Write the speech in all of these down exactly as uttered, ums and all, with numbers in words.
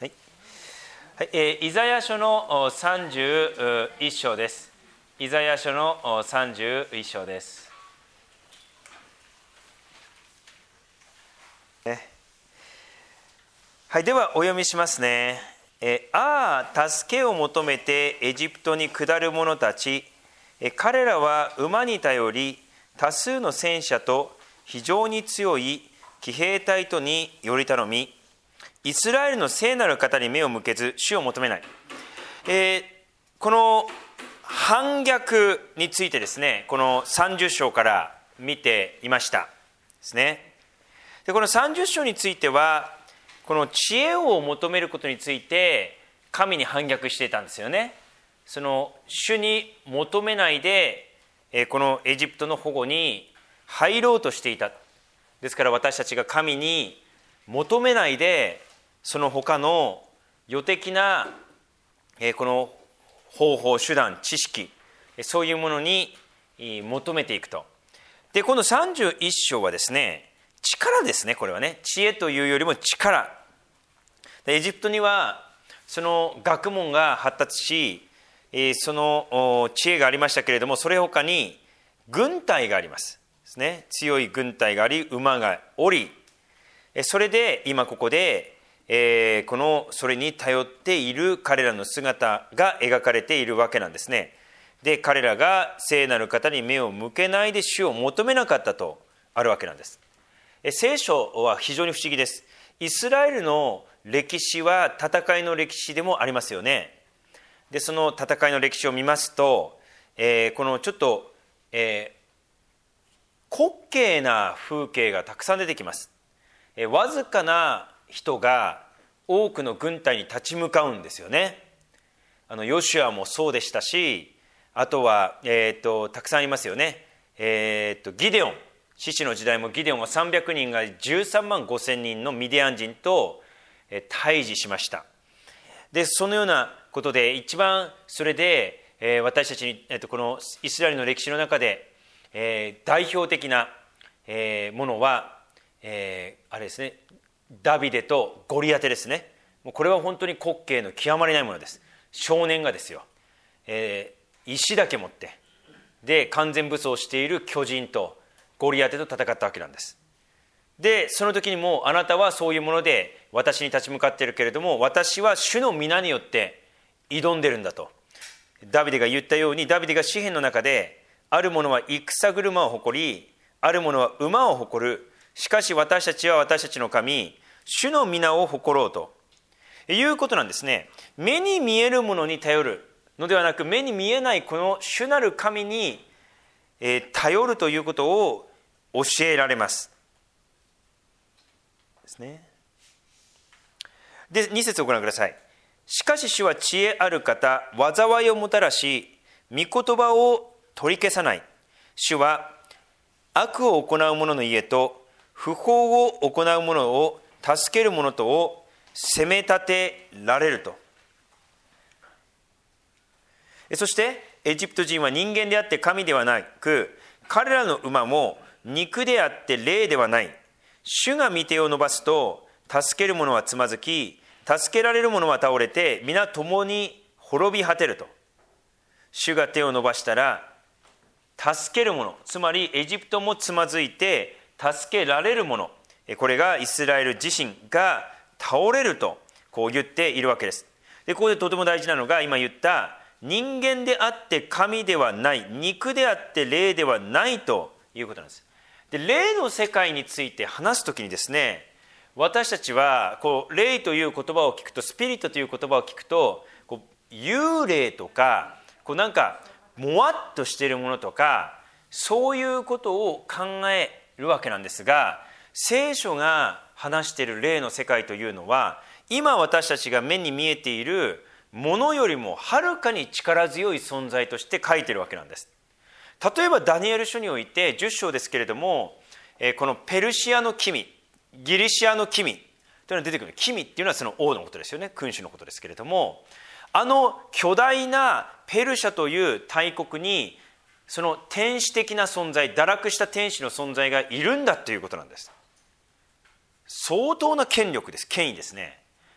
はいはいえー、イザヤ書のさんじゅういっ章です。イザヤ書のさんじゅういっ章です。はい、ではお読みしますね。えー、ああ、助けを求めてエジプトに下る者たち、えー、彼らは馬に頼り、多数の戦車と非常に強い騎兵隊とにより頼み、イスラエルの聖なる方に目を向けず主を求めない。えー、この反逆についてですね、このさんじゅっ章から見ていましたですね。でこのさんじゅっ章については、この知恵を求めることについて神に反逆していたんですよね。その主に求めないで、このエジプトの保護に入ろうとしていた。ですから私たちが神に求めないで、その他の予的なこの方法、手段、知識、そういうものに求めていくと。でこのさんじゅういっ章はですね、力ですね。これはね、知恵というよりも力。エジプトにはその学問が発達し、その知恵がありましたけれども、それ他に軍隊がありますですね。強い軍隊があり、馬がおり、それで今ここでえー、このそれに頼っている彼らの姿が描かれているわけなんですね。で彼らが聖なる方に目を向けないで主を求めなかったとあるわけなんです。え聖書は非常に不思議です。イスラエルの歴史は戦いの歴史でもありますよね。でその戦いの歴史を見ますと、えー、このちょっと、えー、滑稽な風景がたくさん出てきます。えー、わずかな人が多くの軍隊に立ち向かうんですよね。あのヨシュアもそうでしたし、あとは、えー、とたくさんいますよね。えー、とギデオン、獅子の時代もギデオンはさんびゃくにんがじゅうさんまんごせんにんのミディアン人と対峙しました。でそのようなことで一番それで、えー、私たちに、えー、とこのイスラエルの歴史の中で、えー、代表的な、えー、ものは、えー、あれですね、ダビデとゴリアテですね。もうこれは本当に滑稽の極まりないものです。少年がですよ、えー、石だけ持ってで完全武装している巨人とゴリアテと戦ったわけなんです。でその時にもあなたはそういうもので私に立ち向かっているけれども、私は主の皆によって挑んでるんだとダビデが言ったように、ダビデが詩篇の中で、ある者は戦車を誇り、ある者は馬を誇る、しかし私たちは私たちの神主の皆を誇ろうということなんですね。目に見えるものに頼るのではなく、目に見えないこの主なる神に頼るということを教えられますですね。でに節をご覧ください。しかし主は知恵ある方、災いをもたらし、御言葉を取り消さない。主は悪を行う者の家と不法を行う者を助ける者とを責め立てられると。そしてエジプト人は人間であって神ではなく、彼らの馬も肉であって霊ではない。主が御手を伸ばすと助ける者はつまずき、助けられる者は倒れて皆共に滅び果てると。主が手を伸ばしたら助ける者、つまりエジプトもつまずいて助けられる者、これがイスラエル自身が倒れるとこう言っているわけです。でここでとても大事なのが、今言った人間であって神ではない、肉であって霊ではないということなんです。で霊の世界について話すときにですね、私たちはこう霊という言葉を聞くと、スピリットという言葉を聞くと、こう幽霊とかこうなんかもわっとしているものとか、そういうことを考えるわけなんですが、聖書が話している霊の世界というのは、今私たちが目に見えているものよりもはるかに力強い存在として書いているわけなんです。例えばダニエル書においてじゅっ章ですけれども、このペルシアの君、ギリシアの君というのが出てくる。君っていうのはその王のことですよね、君主のことですけれども、あの巨大なペルシャという大国にその天使的な存在、堕落した天使の存在がいるんだということなんです。相当な権力です、権威ですね。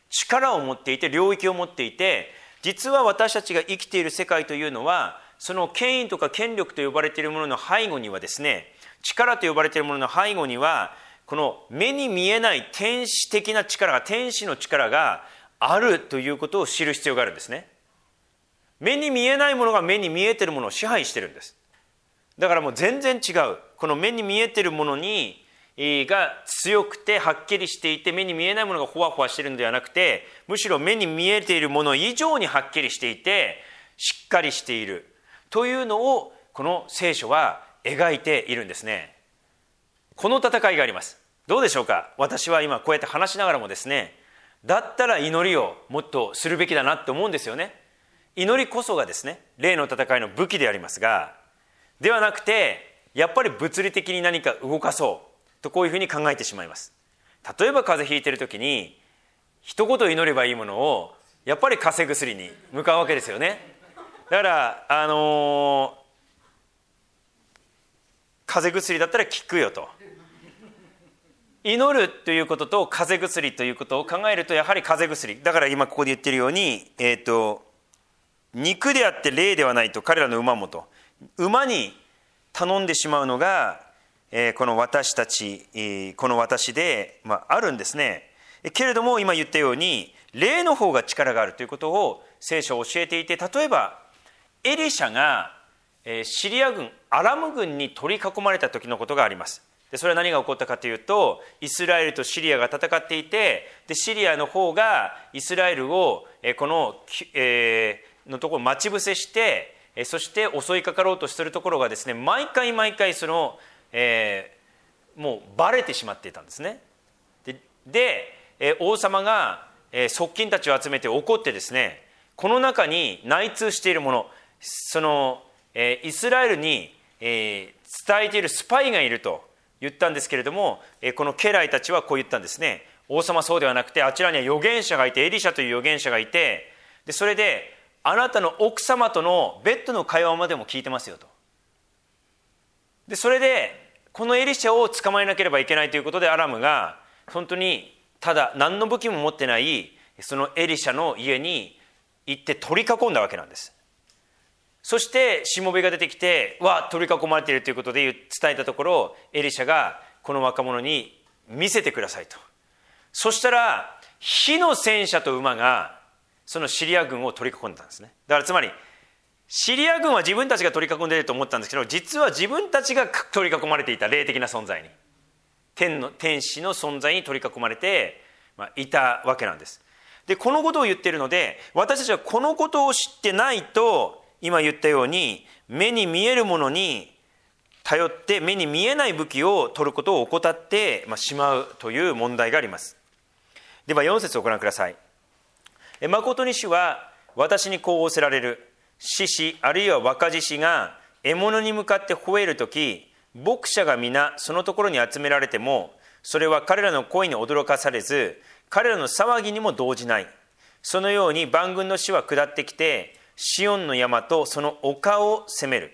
力を持っていて、領域を持っていて、実は私たちが生きている世界というのは、その権威とか権力と呼ばれているものの背後にはですね、力と呼ばれているものの背後には、この目に見えない天使的な力が、天使の力があるということを知る必要があるんですね。目に見えないものが目に見えているものを支配しているんです。だからもう全然違う。この目に見えているものにが強くてはっきりしていて、目に見えないものがほわほわしているのではなくて、むしろ目に見えているもの以上にはっきりしていて、しっかりしているというのをこの聖書は描いているんですね。この戦いがあります。どうでしょうか。私は今こうやって話しながらもですね、だったら祈りをもっとするべきだなって思うんですよね。祈りこそがですね、霊の戦いの武器でありますが、ではなくて、やっぱり物理的に何か動かそうとこういうふうに考えてしまいます。例えば風邪ひいてる時に一言祈ればいいものをやっぱり風邪薬に向かうわけですよね。だからあのー、風邪薬だったら効くよと。祈るということと風邪薬ということを考えると、やはり風邪薬だから、今ここで言っているように、えーと肉であって霊ではないと彼らの馬もと、馬に頼んでしまうのが、えー、この私たち、えー、この私で、まあ、あるんですね。けれども今言ったように霊の方が力があるということを聖書を教えていて、例えばエリシャが、えー、シリア軍アラム軍に取り囲まれた時のことがあります。でそれは何が起こったかというと、イスラエルとシリアが戦っていて、でシリアの方がイスラエルを、えー、この、えーのところを待ち伏せして、そして襲いかかろうとするところがですね、毎回毎回その、えー、もうバレてしまっていたんですね。で、でえー、王様が、えー、側近たちを集めて怒ってですね、この中に内通しているもの、その、えー、イスラエルに、えー、伝えているスパイがいると言ったんですけれども、えー、この家来たちはこう言ったんですね。王様、そうではなくて、あちらには預言者がいて、エリシャという預言者がいて、でそれであなたの奥様とのベッドの会話までも聞いてますよと。でそれでこのエリシャを捕まえなければいけないということで、アラムが本当にただ何の武器も持ってないそのエリシャの家に行って取り囲んだわけなんです。そしてしもべが出てきて、わ取り囲まれているということで伝えたところ、エリシャがこの若者に見せてくださいと。そしたら火の戦車と馬がそのシリア軍を取り囲んでたんですね。だからつまりシリア軍は自分たちが取り囲んでいると思ったんですけど、実は自分たちが取り囲まれていた、霊的な存在に、天の天使の存在に取り囲まれて、まあ、いたわけなんです。でこのことを言っているので、私たちはこのことを知ってないと、今言ったように目に見えるものに頼って目に見えない武器を取ることを怠ってしまうという問題があります。ではよん節をご覧ください。誠に主は私にこう仰せられる。獅子あるいは若獅子が獲物に向かって吠えるとき、牧者が皆そのところに集められても、それは彼らの声に驚かされず、彼らの騒ぎにも動じない。そのように万軍の主は下ってきて、シオンの山とその丘を攻める。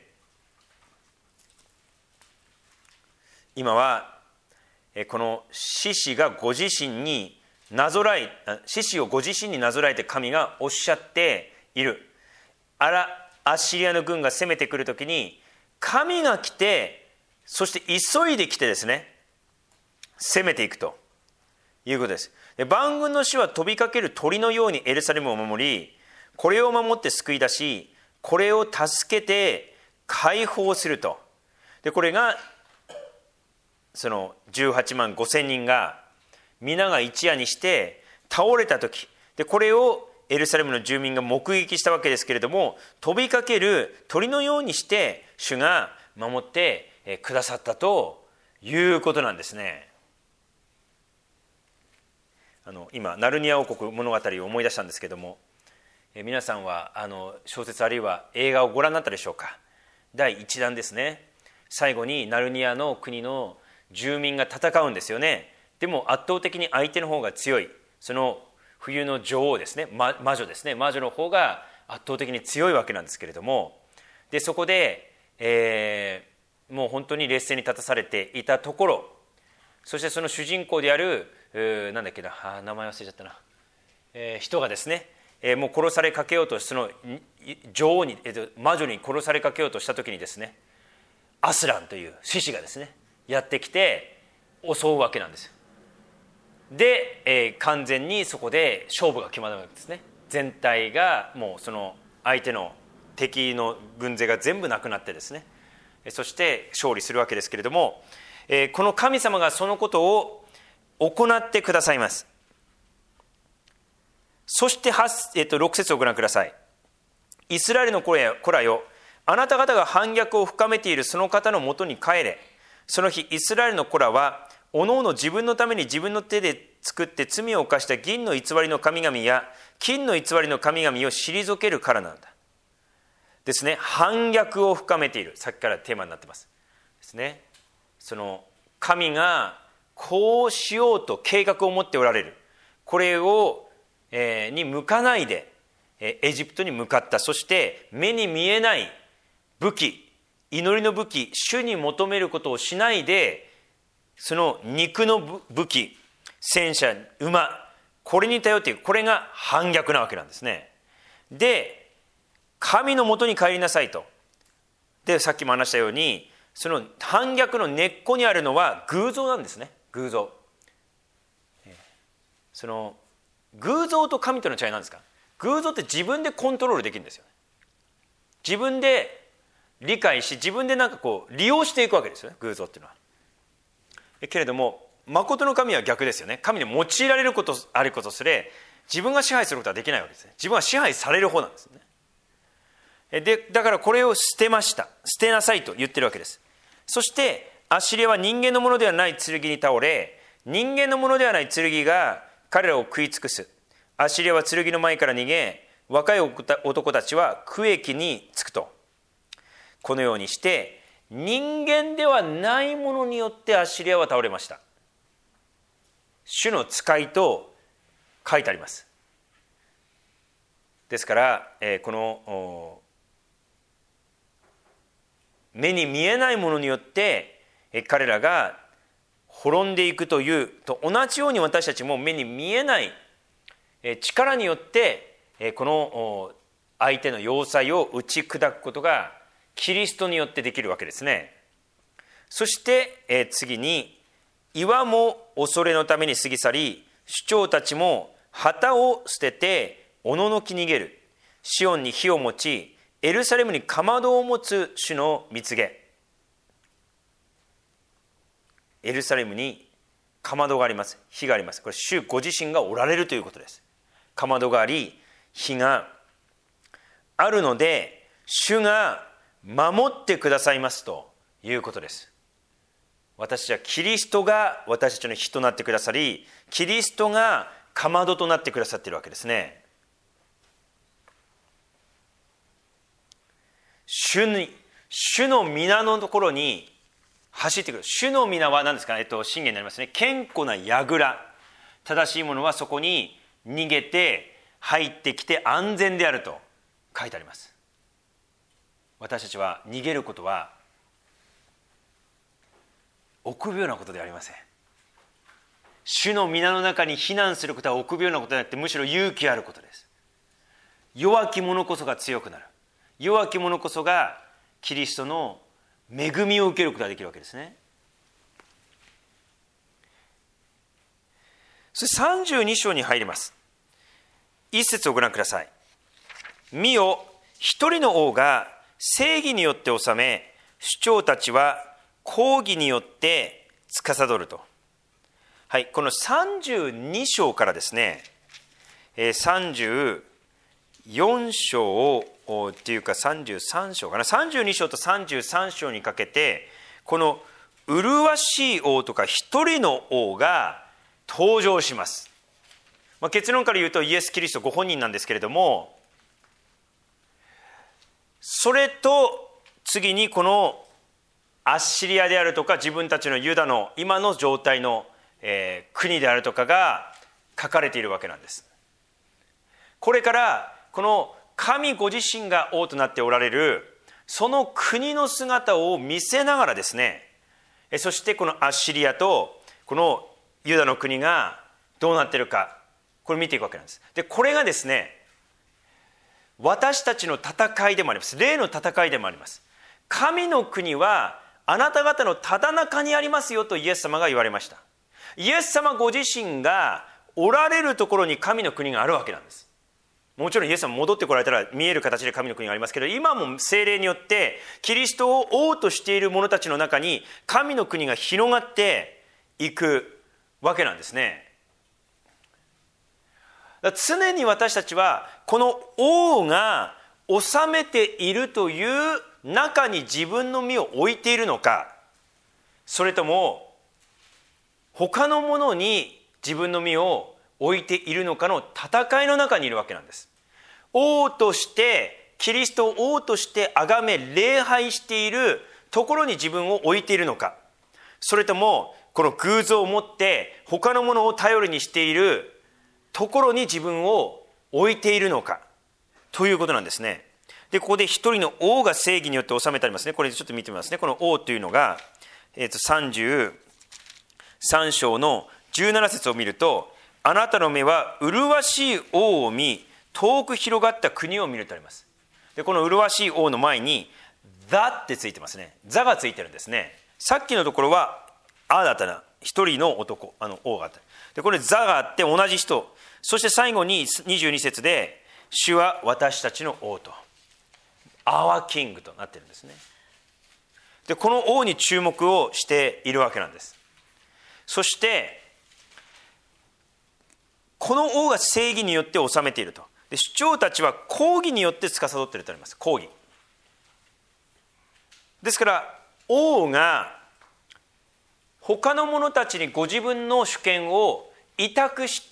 今はこの獅子がご自身になぞらい、獅子をご自身になぞらえて神がおっしゃっている。アラアッシリアの軍が攻めてくるときに、神が来て、そして急いで来てですね、攻めていくということです。で万軍の主は飛びかける鳥のようにエルサレムを守り、これを守って救い出し、これを助けて解放すると。でこれがそのじゅうはちまんごせんにんが皆が一夜にして倒れた時で、これをエルサレムの住民が目撃したわけですけれども、飛びかける鳥のようにして主が守ってくださったということなんですね。あの今ナルニア王国物語を思い出したんですけども、え皆さんはあの小説あるいは映画をご覧になったでしょうか。だいいちだんですね。最後にナルニアの国の住民が戦うんですよね。でも圧倒的に相手の方が強い、その冬の女王ですね、魔女ですね、魔女の方が圧倒的に強いわけなんですけれども、でそこで、えー、もう本当に劣勢に立たされていたところ、そしてその主人公であるなんだっけな、あ名前忘れちゃったな、 えー、人がですね、えー、もう殺されかけようと、その女王に、えー、魔女に殺されかけようとした時にですね、アスランという獅子がですねやってきて襲うわけなんですよ。で、えー、完全にそこで勝負が決まるわけですね。全体がもうその相手の敵の軍勢が全部なくなってですね、そして勝利するわけですけれども、えー、この神様がそのことを行ってくださいます。そして、えー、とろく節をご覧ください。イスラエルの子らよ、あなた方が反逆を深めているその方のもとに帰れ。その日イスラエルの子らはおのおの自分のために自分の手で作って罪を犯した銀の偽りの神々や金の偽りの神々を退けるからなんだ。ですね、反逆を深めている、さっきからテーマになってますですね。その神がこうしようと計画を持っておられる、これを、えー、に向かないで、えー、エジプトに向かった。そして目に見えない武器、祈りの武器、主に求めることをしないで、その肉の武器、戦車、馬、これに頼っている。これが反逆なわけなんですね。で、神のもとに帰りなさいと。で、さっきも話したように、その反逆の根っこにあるのは偶像なんですね。偶像。その偶像と神との違いなんですか。偶像って自分でコントロールできるんですよ。自分で理解し、自分でなんかこう利用していくわけですよね、偶像っていうのは。けれども誠の神は逆ですよね。神に用いられることあることすれ、自分が支配することはできないわけですね。自分は支配される方なんですね。でだからこれを捨てました、捨てなさいと言ってるわけです。そしてアッシリアは人間のものではない剣に倒れ、人間のものではない剣が彼らを食い尽くす。アッシリアは剣の前から逃げ、若い男たちは区域に着くと。このようにして人間ではないものによってアッシリアは倒れました。主の使いと書いてあります。ですから、えー、この目に見えないものによって彼らが滅んでいくというと同じように、私たちも目に見えない力によってこの相手の要塞を打ち砕くことがキリストによってできるわけですね。そして次に、岩も恐れのために過ぎ去り、首長たちも旗を捨てておののき逃げる。シオンに火を持ち、エルサレムにかまどを持つ主の蜜げ。エルサレムにかまどがあります。火があります。これ主ご自身がおられるということです。かまどがあり、火があるので、主が守ってくださいますということです。私たちはキリストが私たちの火となってくださり、キリストがかまどとなってくださっているわけですね。主に、主の皆のところに走ってくる。主の皆は何ですか、えっと、箴言になりますね。堅固な櫓。正しいものはそこに逃げて入ってきて安全であると書いてあります。私たちは逃げることは臆病なことではありません。主の皆の中に避難することは臆病なことではなくて、むしろ勇気あることです。弱き者こそが強くなる。弱き者こそがキリストの恵みを受けることができるわけですね。そしてさんじゅうに章に入ります。一節をご覧ください。見よ、一人の王が正義によって治め、首長たちは公義によって司ると。はい、このさんじゅうに章からですね、さんじゅうよん章をっていうかさんじゅうさん章かな、さんじゅうに章とさんじゅうさん章にかけて、この麗しい王とか一人の王が登場します。まあ、結論から言うとイエス・キリストご本人なんですけれども、それと次にこのアッシリアであるとか自分たちのユダの今の状態の、えー、国であるとかが書かれているわけなんです。これからこの神ご自身が王となっておられるその国の姿を見せながらですね、そしてこのアッシリアとこのユダの国がどうなっているか、 これ見ていくわけなんです。でこれがですね、私たちの戦いでもあります。霊の戦いでもあります。神の国はあなた方のただ中にありますよとイエス様が言われました。イエス様ご自身がおられるところに神の国があるわけなんです。もちろんイエス様戻ってこられたら見える形で神の国がありますけど、今も聖霊によってキリストを王としている者たちの中に神の国が広がっていくわけなんですね。だから常に私たちはこの王が治めているという中に自分の身を置いているのか、それとも他のものに自分の身を置いているのかの戦いの中にいるわけなんです。王としてキリストを王として崇め礼拝しているところに自分を置いているのか、それともこの偶像を持って他のものを頼りにしているところに自分を置いているのかということなんですね。でここで一人の王が正義によって治めてありますね。これちょっと見てみますね。この王というのが、えー、とさんじゅうさん章のじゅうなな節を見ると、あなたの目は麗しい王を見、遠く広がった国を見るとあります。でこの麗しい王の前にザってついてますね。ザがついてるんですね。さっきのところはあだったな、一人の男、あの王があった。でこれザがあって同じ人、そして最後ににじゅうに節で主は私たちの王と、アワーキングとなってるんですね。でこの王に注目をしているわけなんです。そしてこの王が正義によって治めていると。で首長たちは公義によって司っているとあります。公義ですから、王が他の者たちにご自分の主権を委託して、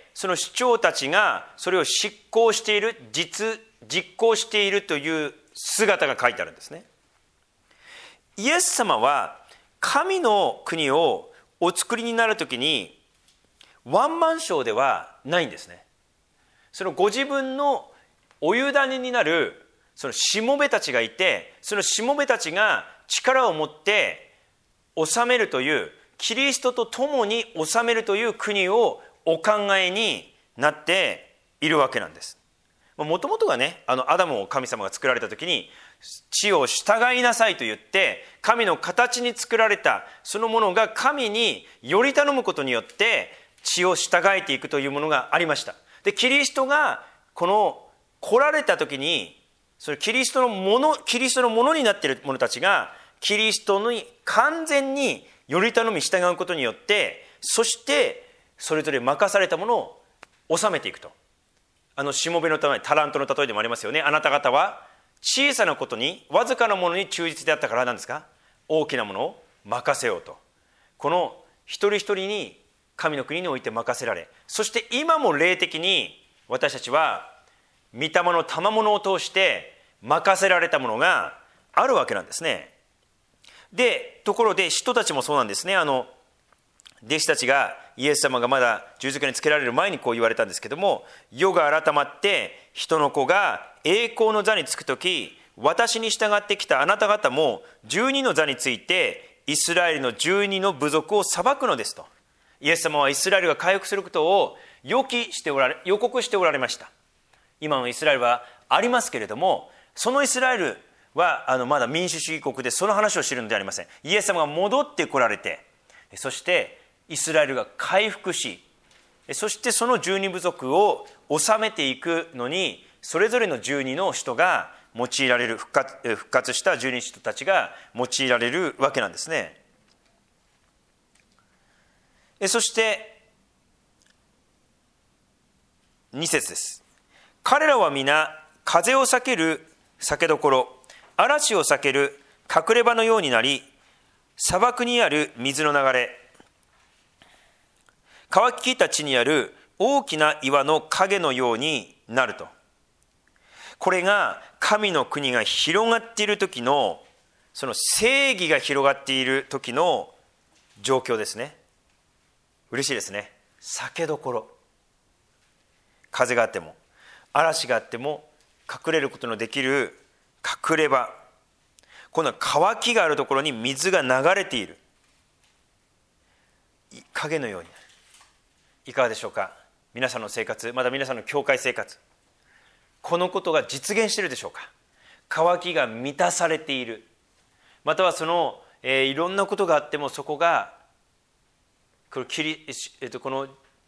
その首長たちがそれを執行している、実実行しているという姿が書いてあるんですね。イエス様は神の国をお作りになるときにワンマンショーではないんですね。そのご自分のお委ねになるそのしもべたちがいて、そのしもべたちが力を持って治めるという、キリストと共に治めるという国をお考えになっているわけなんです。もともとがね、あのアダムを神様が作られた時に地を従いなさいと言って神の形に作られたそのものが神により頼むことによって地を従えていくというものがありました。でキリストがこの来られた時に、それキリストのものキリストのものになっている者たちがキリストに完全により頼み従うことによって、そしてそれぞれ任されたものを治めていくと。あのしもべのためにタラントの例えでもありますよね。あなた方は小さなことに、わずかなものに忠実であったからなんですか、大きなものを任せようと。この一人一人に神の国において任せられ、そして今も霊的に私たちは御霊の賜物を通して任せられたものがあるわけなんですね。でところで使徒たちもそうなんですね。あの弟子たちがイエス様がまだ十字架につけられる前にこう言われたんですけども、世が改まって人の子が栄光の座につくとき、私に従ってきたあなた方もじゅうにの座についてイスラエルのじゅうにの部族を裁くのですと。イエス様はイスラエルが回復することを予期しておられ予告しておられました。今のイスラエルはありますけれども、そのイスラエルはあのまだ民主主義国でその話を知るのではありません。イエス様が戻ってこられて、そしてイスラエルが回復し、そしてそのじゅうに部族を治めていくのに、それぞれのじゅうにの人が用いられる、復活、復活したじゅうに人たちが用いられるわけなんですね。そしてに節です。彼らは皆風を避ける避けどころ、嵐を避ける隠れ場のようになり、砂漠にある水の流れ、乾ききった地にある大きな岩の影のようになると。これが神の国が広がっている時の、その正義が広がっている時の状況ですね。嬉しいですね。避けどころ、風があっても嵐があっても隠れることのできる隠れ場、この乾きがあるところに水が流れている影のようになる。いかがでしょうか。 皆さんの生活、また皆さんの教会生活、このことが実現しているでしょうか。渇きが満たされている、またはその、えー、いろんなことがあってもそこがこの、えっと、この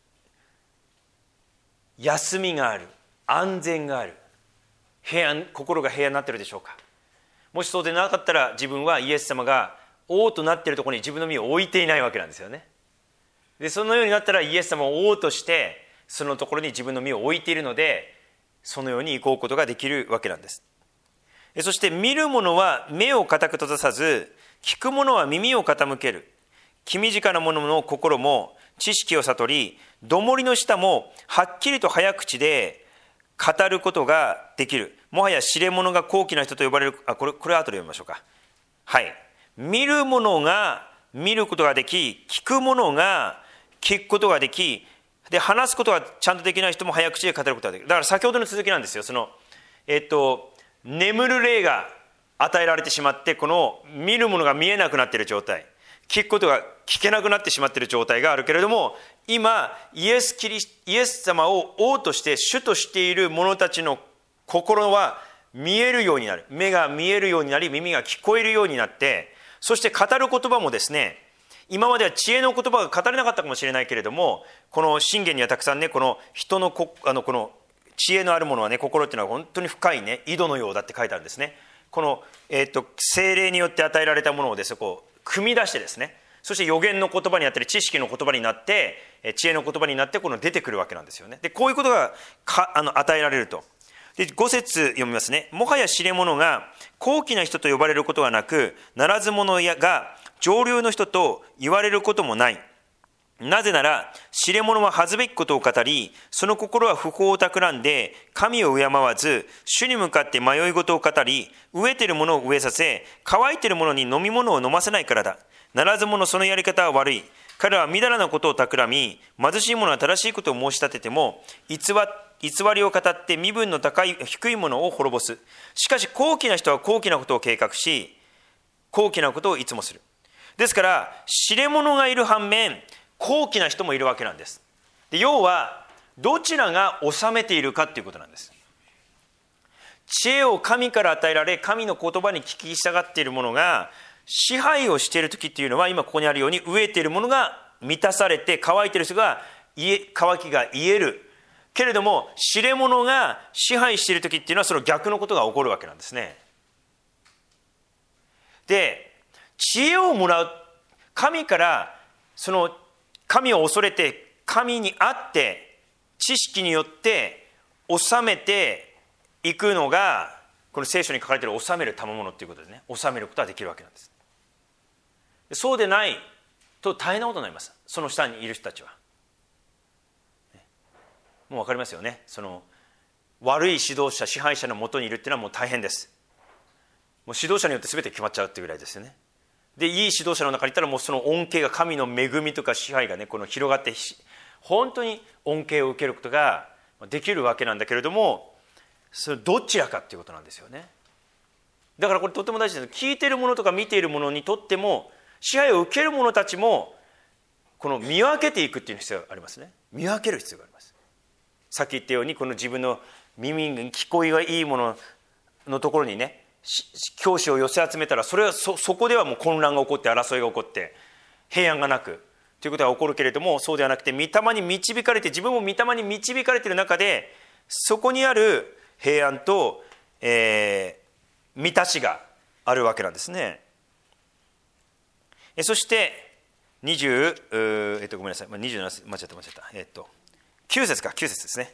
休みがある、安全がある、平安、心が平安になっているでしょうか。もしそうでなかったら、自分はイエス様が王となっているところに自分の身を置いていないわけなんですよね。でそのようになったら、イエス様を王としてそのところに自分の身を置いているので、そのように行こうことができるわけなんです。そして見る者は目を固く閉ざさず、聞く者は耳を傾ける。気短な者の心も知識を悟り、どもりの舌もはっきりと早口で語ることができる。もはや知れ者が高貴な人と呼ばれる。あ、これ、これ後で読みましょうか。はい。見る者が見ることができ、聞く者が聞くことができ、で話すことがちゃんとできない人も早口で語ることができる。だから先ほどの続きなんですよ。そのえっと眠る霊が与えられてしまって、この見るものが見えなくなっている状態、聞くことが聞けなくなってしまっている状態があるけれども、今イエスキリスイエス様を王として主としている者たちの心は見えるようになる。目が見えるようになり、耳が聞こえるようになって、そして語る言葉もですね、今までは知恵の言葉が語れなかったかもしれないけれども、この箴言にはたくさんね、この人のこあのこの知恵のあるものはね、心っていうのは本当に深いね、井戸のようだって書いてあるんですね。この、えー、と聖霊によって与えられたものをですね、こう組み出してですね、そして予言の言葉になったり知識の言葉になって、知恵の言葉になってこの出てくるわけなんですよね。でこういうことがかあの与えられると。でご節読みますね。もはや知れ者が高貴な人と呼ばれることはなく、ならず者が上流の人と言われることもない。なぜなら知れ者は恥ずべきことを語り、その心は不法を企んで神を敬わず、主に向かって迷い事を語り、飢えている者を飢えさせ、乾いている者に飲み物を飲ませないからだ。ならず者そのやり方は悪い。彼はみだらなことを企み、貧しい者は正しいことを申し立てても偽偽りを語って身分の高い低い者を滅ぼす。しかし高貴な人は高貴なことを計画し、高貴なことをいつもする。ですから知れ者がいる反面、高貴な人もいるわけなんです。で要はどちらが治めているかということなんです。知恵を神から与えられ、神の言葉に聞き従っている者が支配をしている時っていうのは、今ここにあるように飢えている者が満たされて、乾いている人が乾きが癒えるけれども、知れ者が支配している時っていうのはその逆のことが起こるわけなんですね。で知恵をもらう、神からその神を恐れて神にあって知識によって治めていくのが、この聖書に書かれている治める賜物ということでね、治めることはできるわけなんです。そうでないと大変なことになります。その下にいる人たちはもう分かりますよね。その悪い指導者、支配者のもとにいるっていうのはもう大変です。もう指導者によって全て決まっちゃうっていうぐらいですよね。でいい指導者の中にいたら、もうその恩恵が、神の恵みとか支配がね、この広がって本当に恩恵を受けることができるわけなんだけれども、それどちらかっていうことなんですよね。だからこれとても大事です。聞いている者とか見ている者にとっても、支配を受ける者たちもこの見分けていくっていう必要がありますね。見分ける必要があります。さっき言ったように、この自分の耳に聞こえがいいもののところにね、教師を寄せ集めたら、それは そ, そこではもう混乱が起こって、争いが起こって平安がなくということが起こるけれども、そうではなくて、御霊に導かれて、自分も御霊に導かれている中で、そこにある平安と、えー、満たしがあるわけなんですね。えそしてにじゅう、えっとごめんなさい、にじゅうなな節間違った間違った、えっときゅう節か、きゅう節ですね。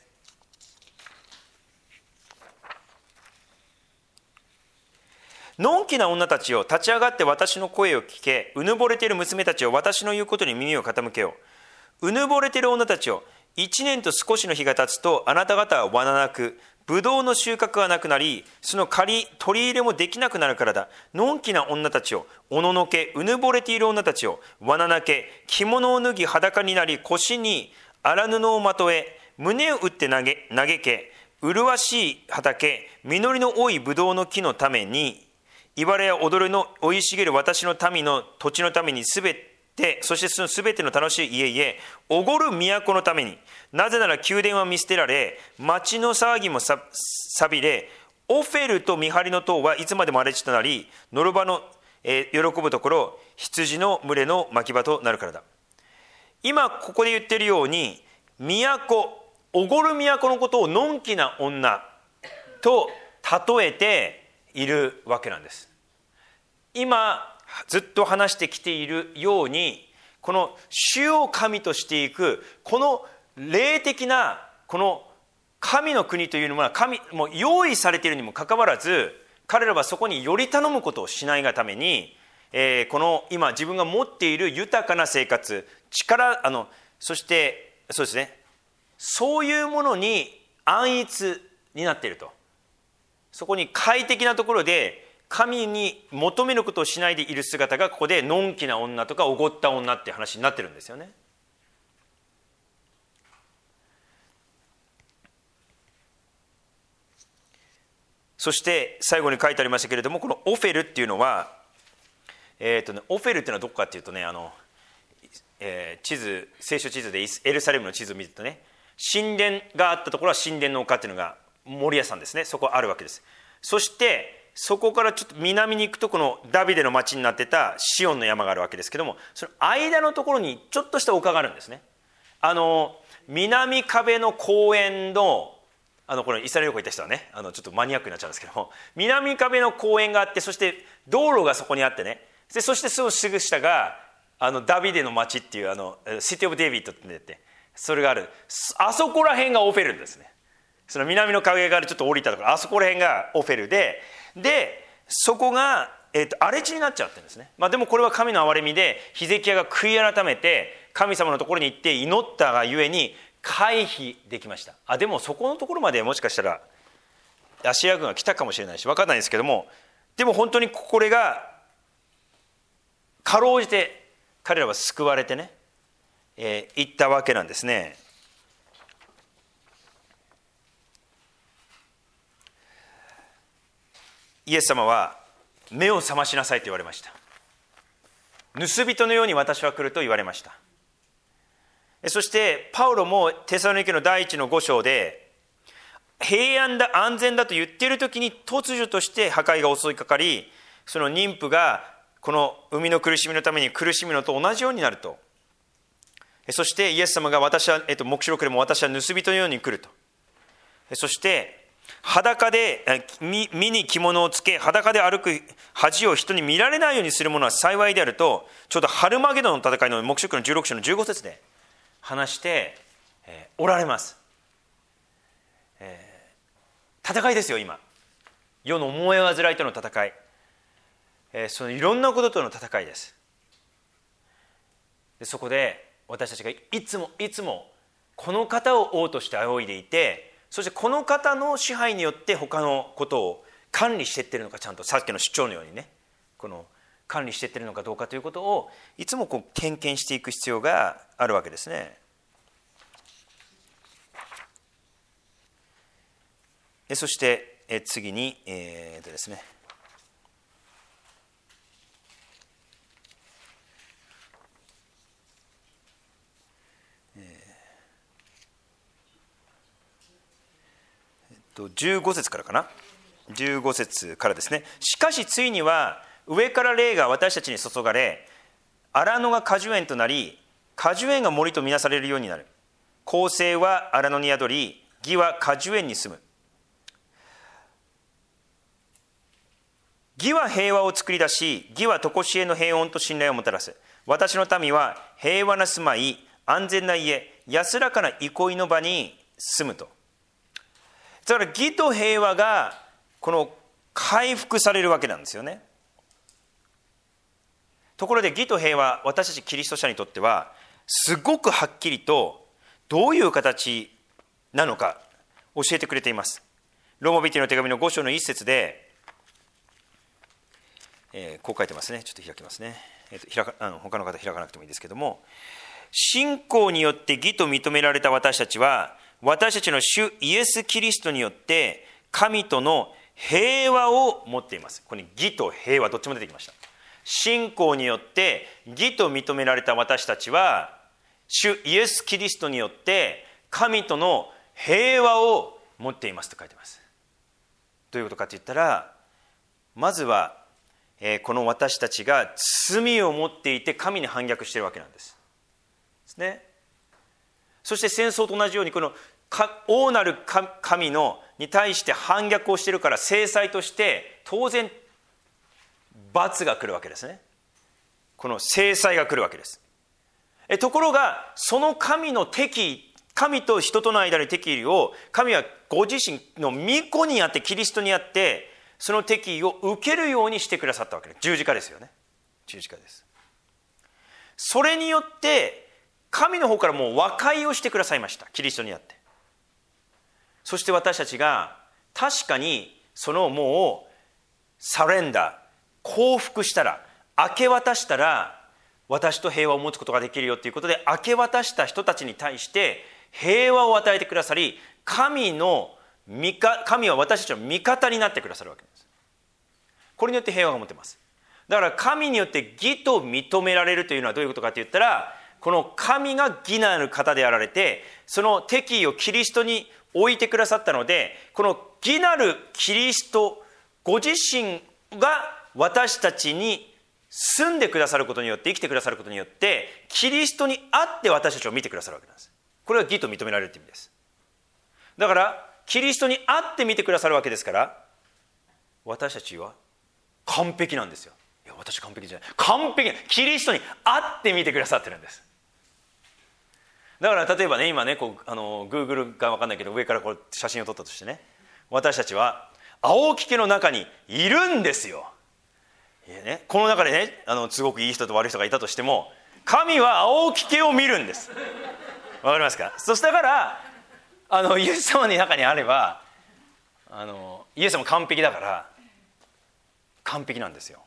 のんきな女たちを立ち上がって私の声を聞け、うぬぼれている娘たちを私の言うことに耳を傾けよう。うぬぼれている女たちを、一年と少しの日が経つとあなた方は罠なく、ぶどうの収穫がなくなり、その借り取り入れもできなくなるからだ。のんきな女たちを、おののけ、うぬぼれている女たちを、罠なけ、着物を脱ぎ裸になり、腰に荒布をまとえ、胸を打って投げ嘆け、麗しい畑、実りの多いぶどうの木のために、いばれや踊りの生い茂る私の民の土地のためにすべで、そしてそのすべての楽しい家々、おごる都のために、なぜなら宮殿は見捨てられ、町の騒ぎもさびれ、オフェルと見張りの塔はいつまでも荒れ地となり、ノルバの、えー、喜ぶところ、羊の群れの牧場となるからだ。今ここで言っているように、都、おごる都のことをのんきな女と例えているわけなんです。今ずっと話してきているように、この主を神としていくこの霊的なこの神の国というのは神もう用意されているにもかかわらず、彼らはそこにより頼むことをしないがために、えー、この今自分が持っている豊かな生活、力、あのそしてそうですね、そういうものに安逸になっていると。そこに快適なところで神に求めることをしないでいる姿が、ここでのんきな女とかおごった女っていう話になってるんですよね。そして最後に書いてありましたけれども、このオフェルっていうのは、えーとね、オフェルっていうのはどこかっていうとね、あの、えー、地図聖書地図でエルサレムの地図を見るとね、神殿があったところは神殿の丘っていうのが森屋さんですね、そこあるわけです。そしてそこからちょっと南に行くと、このダビデの町になってたシオンの山があるわけですけども、その間のところにちょっとした丘があるんですね。あの南壁の公園のあのこれイスラエル旅行行った人はね、あのちょっとマニアックになっちゃうんですけども、南壁の公園があって、そして道路がそこにあってね、でそしてすぐ下があのダビデの町っていう、あのシティオブデイビッドって言って、それがある、あそこら辺がオフェルですね。その南の壁があるちょっと降りたところ、あそこら辺がオフェルで、でそこが、えー、と荒れ地になっちゃってるんですね。まあ、でもこれは神の憐れみで、ヒゼキヤが悔い改めて神様のところに行って祈ったがゆえに回避できました。あでもそこのところまでもしかしたらアシリア軍が来たかもしれないし、分かんないですけども、でも本当にこれがかろうじて彼らは救われてね、えー、行ったわけなんですね。イエス様は目を覚ましなさいと言われました。盗人のように私は来ると言われました。そしてパウロもテサロニケの第一の五章で、平安だ安全だと言っている時に突如として破壊が襲いかかり、その妊婦がこの生みの苦しみのために苦しむのと同じようになると。そしてイエス様が私は、えっと、黙示録でも私は盗人のように来ると。そして裸で身に着物をつけ裸で歩く恥を人に見られないようにするものは幸いであると、ちょうどハルマゲドンの戦いの黙示録のじゅうろく章のじゅうご節で話して、えー、おられます、えー、戦いですよ今。世の思い煩いとの戦い、えー、そのいろんなこととの戦いです。でそこで私たちがいつもいつもこの方を王として仰いでいて、そしてこの方の支配によって他のことを管理していってるのか、ちゃんとさっきの主張のようにね、この管理していってるのかどうかということをいつもこう点検していく必要があるわけですね。でそしてえ次に、えーとですね、じゅうご節からかな、じゅうご節からですね。しかしついには上から霊が私たちに注がれ、荒野が果樹園となり、果樹園が森とみなされるようになる。公正は荒野に宿り、義は果樹園に住む。義は平和を作り出し、義は常しえの平穏と信頼をもたらす。私の民は平和な住まい、安全な家、安らかな憩いの場に住むと。だから義と平和がこの回復されるわけなんですよね。ところで義と平和、私たちキリスト者にとってはすごくはっきりとどういう形なのか教えてくれています。ローマ人の手紙のご章の一節で、えー、こう書いてますね。ちょっと開きますね。えー、と開かあの他の方開かなくてもいいですけども、信仰によって義と認められた私たちは、私たちの主イエス・キリストによって神との平和を持っています。ここに義と平和どっちも出てきました。 信仰によって義と認められた私たちは、主イエス・キリストによって神との平和を持っていますと書いています。どういうことかといったら、まずは、えー、この私たちが罪を持っていて神に反逆しているわけなんです。ですね。そして戦争と同じように、この王なる神のに対して反逆をしているから、制裁として当然罰が来るわけですね。この制裁が来るわけです。えところが、その神の敵意、神と人との間の敵意を神はご自身の御子にあって、キリストにあって、その敵意を受けるようにしてくださったわけです。十字架ですよね。十字架です。それによって神の方からもう和解をしてくださいました。キリストにあって。そして私たちが確かにそのもうサレンダー、降伏したら、明け渡したら、私と平和を持つことができるよということで、明け渡した人たちに対して平和を与えてくださり、神の味方、神は私たちの味方になってくださるわけです。これによって平和が持てます。だから神によって義と認められるというのはどういうことかといったら、この神が義なる方であられて、その敵意をキリストに置いてくださったので、この義なるキリストご自身が私たちに住んでくださることによって、生きてくださることによって、キリストにあって私たちを見てくださるわけなんです。これは義と認められるという意味です。だからキリストにあって見てくださるわけですから、私たちは完璧なんですよ。いや、私完璧じゃない。完璧、キリストにあって見てくださってるんです。だから例えばね、今ね、こうあの Google か分かんないけど、上からこう写真を撮ったとしてね、私たちは青木家の中にいるんですよ。いやね、この中でね、あのすごくいい人と悪い人がいたとしても、神は青木家を見るんです。わかりますか？そしたからあのイエス様の中にあれば、あのイエス様完璧だから完璧なんですよ。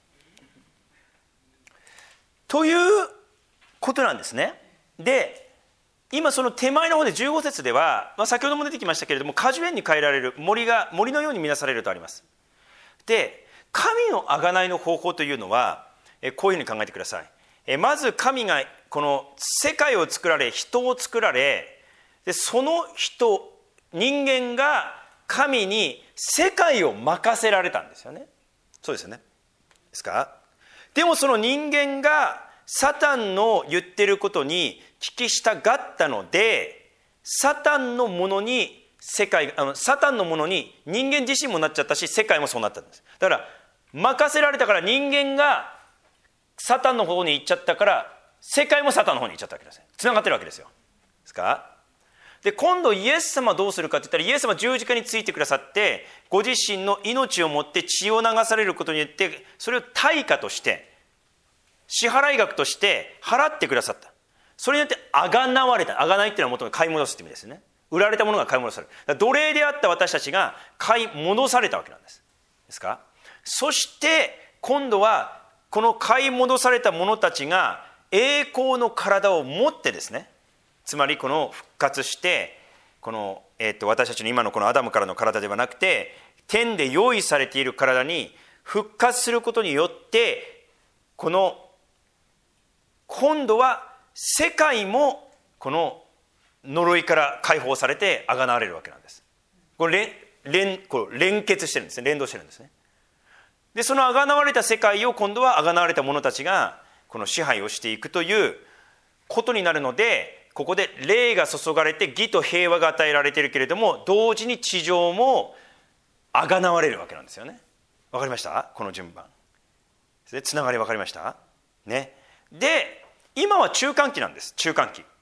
ということなんですね。で、今その手前の方でじゅうご節では、まあ、先ほども出てきましたけれども、果樹園に変えられる、森が森のように見なされるとあります。で、神の贖いの方法というのはこういうふうに考えてください。まず神がこの世界を作られ、人を作られ、でその人人間が神に世界を任せられたんですよね。そうですよね。ですか？でもその人間がサタンの言ってることに聞き従ったので、サタンのものに世界あのサタンのものに人間自身もなっちゃったし、世界もそうなったんです。だから任せられたから、人間がサタンの方に行っちゃったから、世界もサタンの方に行っちゃったわけです。つながってるわけですよ。ですか？で、今度イエス様はどうするかといったら、イエス様は十字架についてくださって、ご自身の命をもって血を流されることによって、それを対価として支払い額として払ってくださった。それによってあがなわれた。あがないっていうのは元々買い戻すって意味ですね。売られたものが買い戻される。だから奴隷であった私たちが買い戻されたわけなんです。ですか？そして今度はこの買い戻された者たちが栄光の体を持ってですね、つまりこの復活して、この、えー、と私たちの今のこのアダムからの体ではなくて、天で用意されている体に復活することによって、この今度は世界もこの呪いから解放されてあがなわれるわけなんです。これ 連, 連, これ連結してるんですね。連動してるんですね。で、そのあがなわれた世界を今度はあがなわれた者たちがこの支配をしていくということになるので、ここで霊が注がれて義と平和が与えられているけれども、同時に地上もあがなわれるわけなんですよね。わかりました？この順番でつながりわかりましたね。で、今は中間期なんです。中間期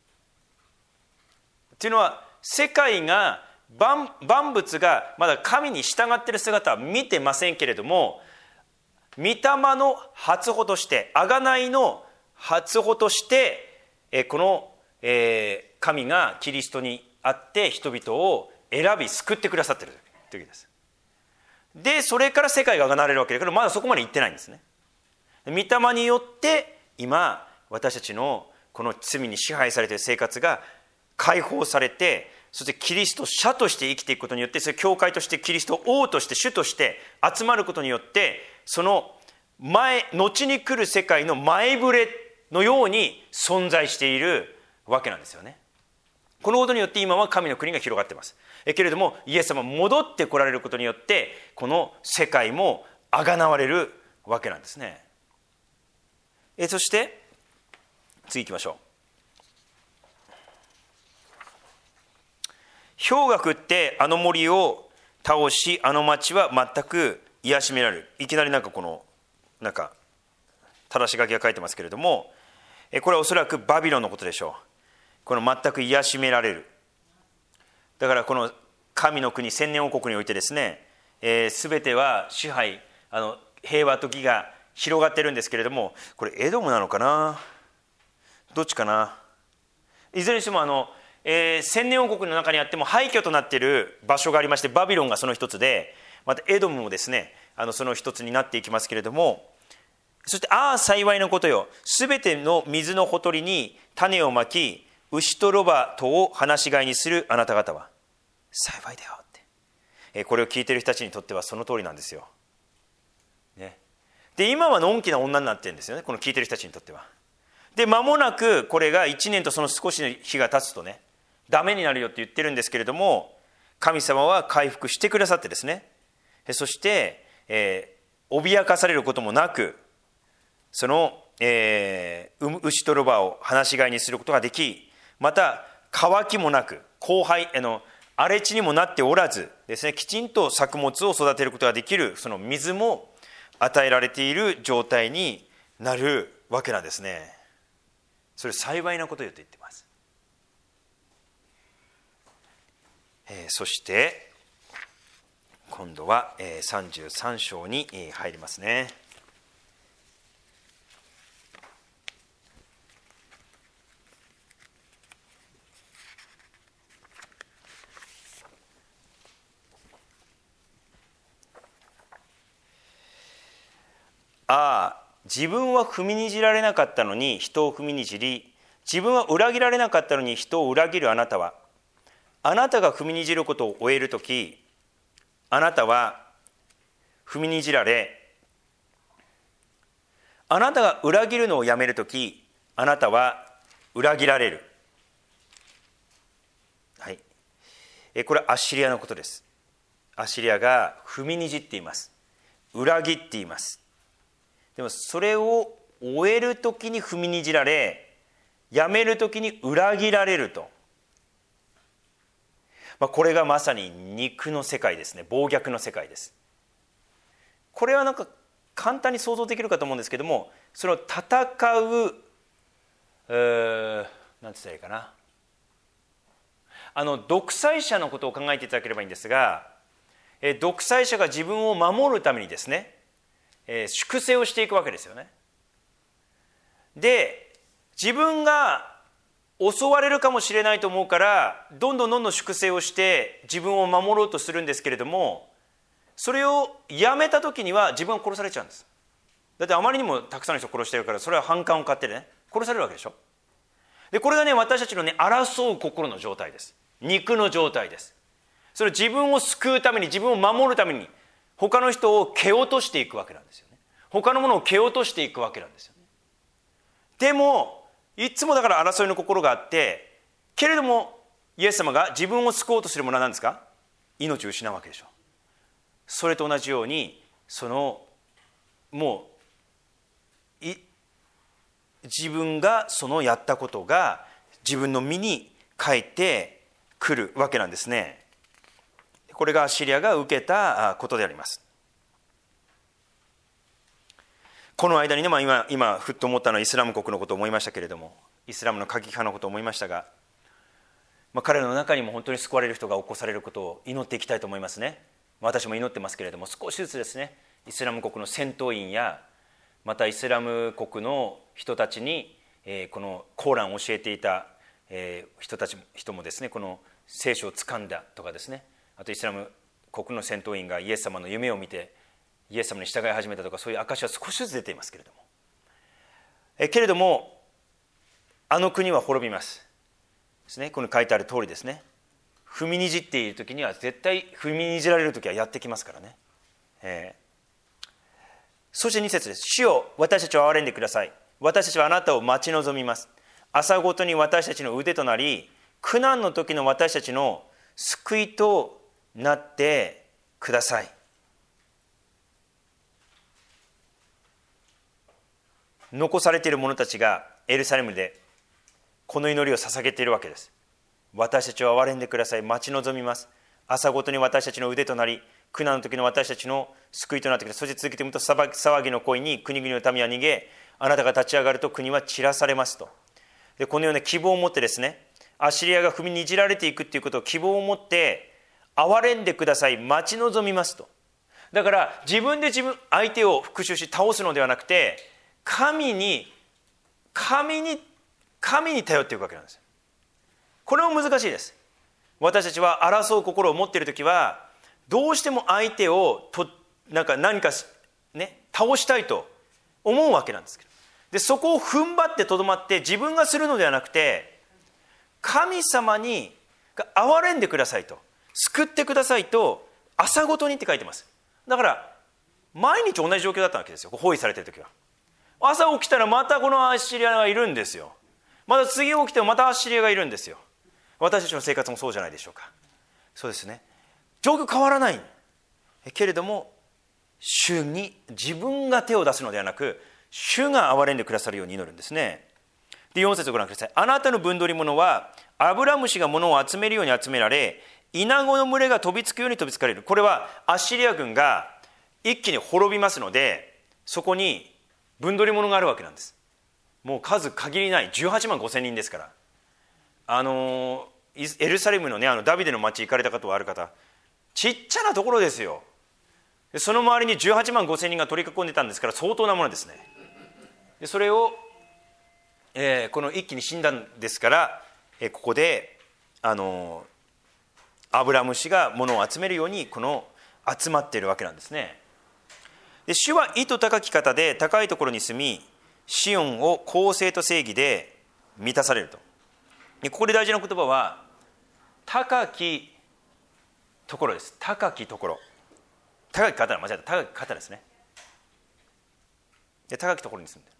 っていうのは、世界が 万, 万物がまだ神に従っている姿は見てませんけれども、御霊の初歩として、贖いの初歩として、えこの、えー、神がキリストにあって人々を選び救ってくださっているという時です。で、それから世界が贖われるわけだけど、まだそこまで行ってないんですね。御霊によって今私たちのこの罪に支配されている生活が解放されて、そしてキリスト者として生きていくことによって、それ教会としてキリスト王として主として集まることによって、その前後に来る世界の前触れのように存在しているわけなんですよね。このことによって今は神の国が広がっています。えけれどもイエス様戻ってこられることによってこの世界もあがなわれるわけなんですね。えそして次行きましょう。氷が降ってあの森を倒し、あの町は全く癒しめられる。いきなりなんかこのなんか正し書きが書いてますけれども、これはおそらくバビロンのことでしょう。この全く癒しめられる。だからこの神の国、千年王国においてですね、えー、全ては支配、あの平和と義が広がってるんですけれども、これエドムなのかな、どっちかな。いずれにしてもあの、えー、千年王国の中にあっても廃墟となっている場所がありまして、バビロンがその一つで、またエドムもですね、あのその一つになっていきますけれども、そしてああ幸いなことよ、すべての水のほとりに種をまき、牛とロバとを放し飼いにするあなた方は幸いだよって、えー、これを聞いている人たちにとってはその通りなんですよ、ね、で今はのんきな女になってるんですよね、この聞いている人たちにとっては。で間もなくこれがいちねんとその少しの日が経つとね、ダメになるよって言ってるんですけれども、神様は回復してくださってですね、そして、えー、脅かされることもなく、その、えー、牛とロバを放し飼いにすることができ、また渇きもなく荒廃あの荒れ地にもなっておらずですね、きちんと作物を育てることができる、その水も与えられている状態になるわけなんですね。それ幸いなことよと言っています。えー、そして今度は、えー、さんじゅうさん章に入りますね。ああ、自分は踏みにじられなかったのに人を踏みにじり、自分は裏切られなかったのに人を裏切るあなたは、あなたが踏みにじることを終えるとき、あなたは踏みにじられ、あなたが裏切るのをやめるとき、あなたは裏切られる。はい、えこれはアッシリアのことです。アッシリアが踏みにじっています。裏切っています。でもそれを終えるときに踏みにじられ、やめるときに裏切られると、まあ、これがまさに肉の世界ですね。暴虐の世界です。これはなんか簡単に想像できるかと思うんですけども、それを戦う、えー、なんて言ったらいいかな、あの独裁者のことを考えていただければいいんですが、えー、独裁者が自分を守るためにですね、えー、粛清をしていくわけですよね。で自分が襲われるかもしれないと思うからどんどんどんどん粛清をして自分を守ろうとするんですけれども、それをやめた時には自分が殺されちゃうんです。だってあまりにもたくさんの人を殺してるから、それは反感を買ってね殺されるわけでしょ。でこれがね、私たちのね争う心の状態です。肉の状態です。それ自分を救うために、自分を守るために他の人を蹴落としていくわけなんですよね。他のものを蹴落としていくわけなんですよね。でもいつもだから争いの心があって、けれどもイエス様が自分を救おうとするものは何ですか？命を失うわけでしょ。それと同じように、そのもう自分がそのやったことが自分の身に返ってくるわけなんですね。これがアッシリアが受けたことであります。この間にね、まあ、今, 今ふっと思ったのはイスラム国のことを思いましたけれども、イスラムの過激派のことを思いましたが、まあ、彼らの中にも本当に救われる人が起こされることを祈っていきたいと思いますね。私も祈ってますけれども、少しずつですね、イスラム国の戦闘員やまたイスラム国の人たちに、えー、このコーランを教えていた、えー、人たち人もですね、この聖書を掴んだとかですね、あとイスラム国の戦闘員がイエス様の夢を見てイエス様に従い始めたとか、そういう証は少しずつ出ていますけれども、えけれどもあの国は滅びますですね。ここに書いてある通りですね、踏みにじっている時には絶対踏みにじられる時はやってきますからね、えー、 そしてに節です。主よ、私たちを憐れんでください。私たちはあなたを待ち望みます。朝ごとに私たちの腕となり、苦難の時の私たちの救いとなってください。残されている者たちがエルサレムでこの祈りを捧げているわけです。私たちを憐れんでください。待ち望みます。朝ごとに私たちの腕となり、苦難の時の私たちの救いとなってください。そして続けてみると、騒ぎの声に国々の民は逃げ、あなたが立ち上がると国は散らされますと。でこのような希望を持ってですね、アッシリアが踏みにじられていくということを希望を持って、憐れんでください、待ち望みますと。だから自分で自分相手を復讐し倒すのではなくて、神に神に神に頼っていくわけなんです。これも難しいです。私たちは争う心を持っているときは、どうしても相手をとなんか何か、ね、倒したいと思うわけなんですけど、でそこを踏ん張ってとどまって自分がするのではなくて、神様に憐れんでくださいと、救ってくださいと、朝ごとにって書いてます。だから毎日同じ状況だったわけですよ。包囲されている時は。朝起きたらまたこのアッシリアがいるんですよ。また次起きてもまたアッシリアがいるんですよ。私たちの生活もそうじゃないでしょうか。そうですね。状況変わらないけれども、主に自分が手を出すのではなく、主が憐れんでくださるように祈るんですね。でよん節をご覧ください。あなたの分取り物はアブラムシが物を集めるように集められ、イナゴの群れが飛びつくように飛びつかれる。これはアッシリア軍が一気に滅びますので、そこに分取り物があるわけなんです。もう数限りないじゅうはちまんごせんにんですから。あのエルサレムのね、あのダビデの町行かれた方はある方、ちっちゃなところですよ。その周りにじゅうはちまんごせんにんが取り囲んでたんですから、相当なものですね。でそれを、えー、この一気に死んだんですから、えー、ここであのアブラム氏が物を集めるようにこの集まっているわけなんですね。で主は意図高き方で高いところに住み、シオンを公正と正義で満たされると。でここで大事な言葉は高きところです。高きところ、高き方、間違えた、高き方ですね。で高きところに住んでいる。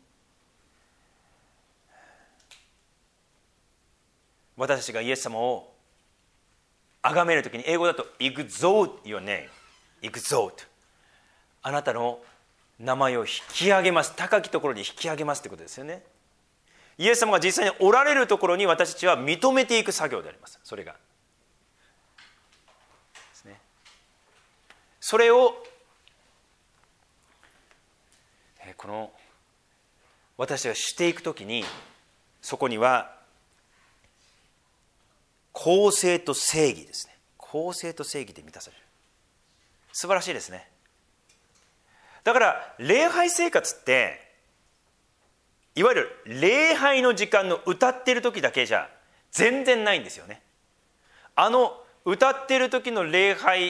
私たちがイエス様を崇めるときに、英語だと exalt your name、 exalt、 あなたの名前を引き上げます、高きところに引き上げますということですよね。イエス様が実際におられるところに私たちは認めていく作業であります。それがですね。それをこの私たちがしていくときに、そこには公正と正義ですね。公正と正義で満たされる。素晴らしいですね。だから礼拝生活っていわゆる礼拝の時間の歌っている時だけじゃ全然ないんですよね。あの歌っている時の礼拝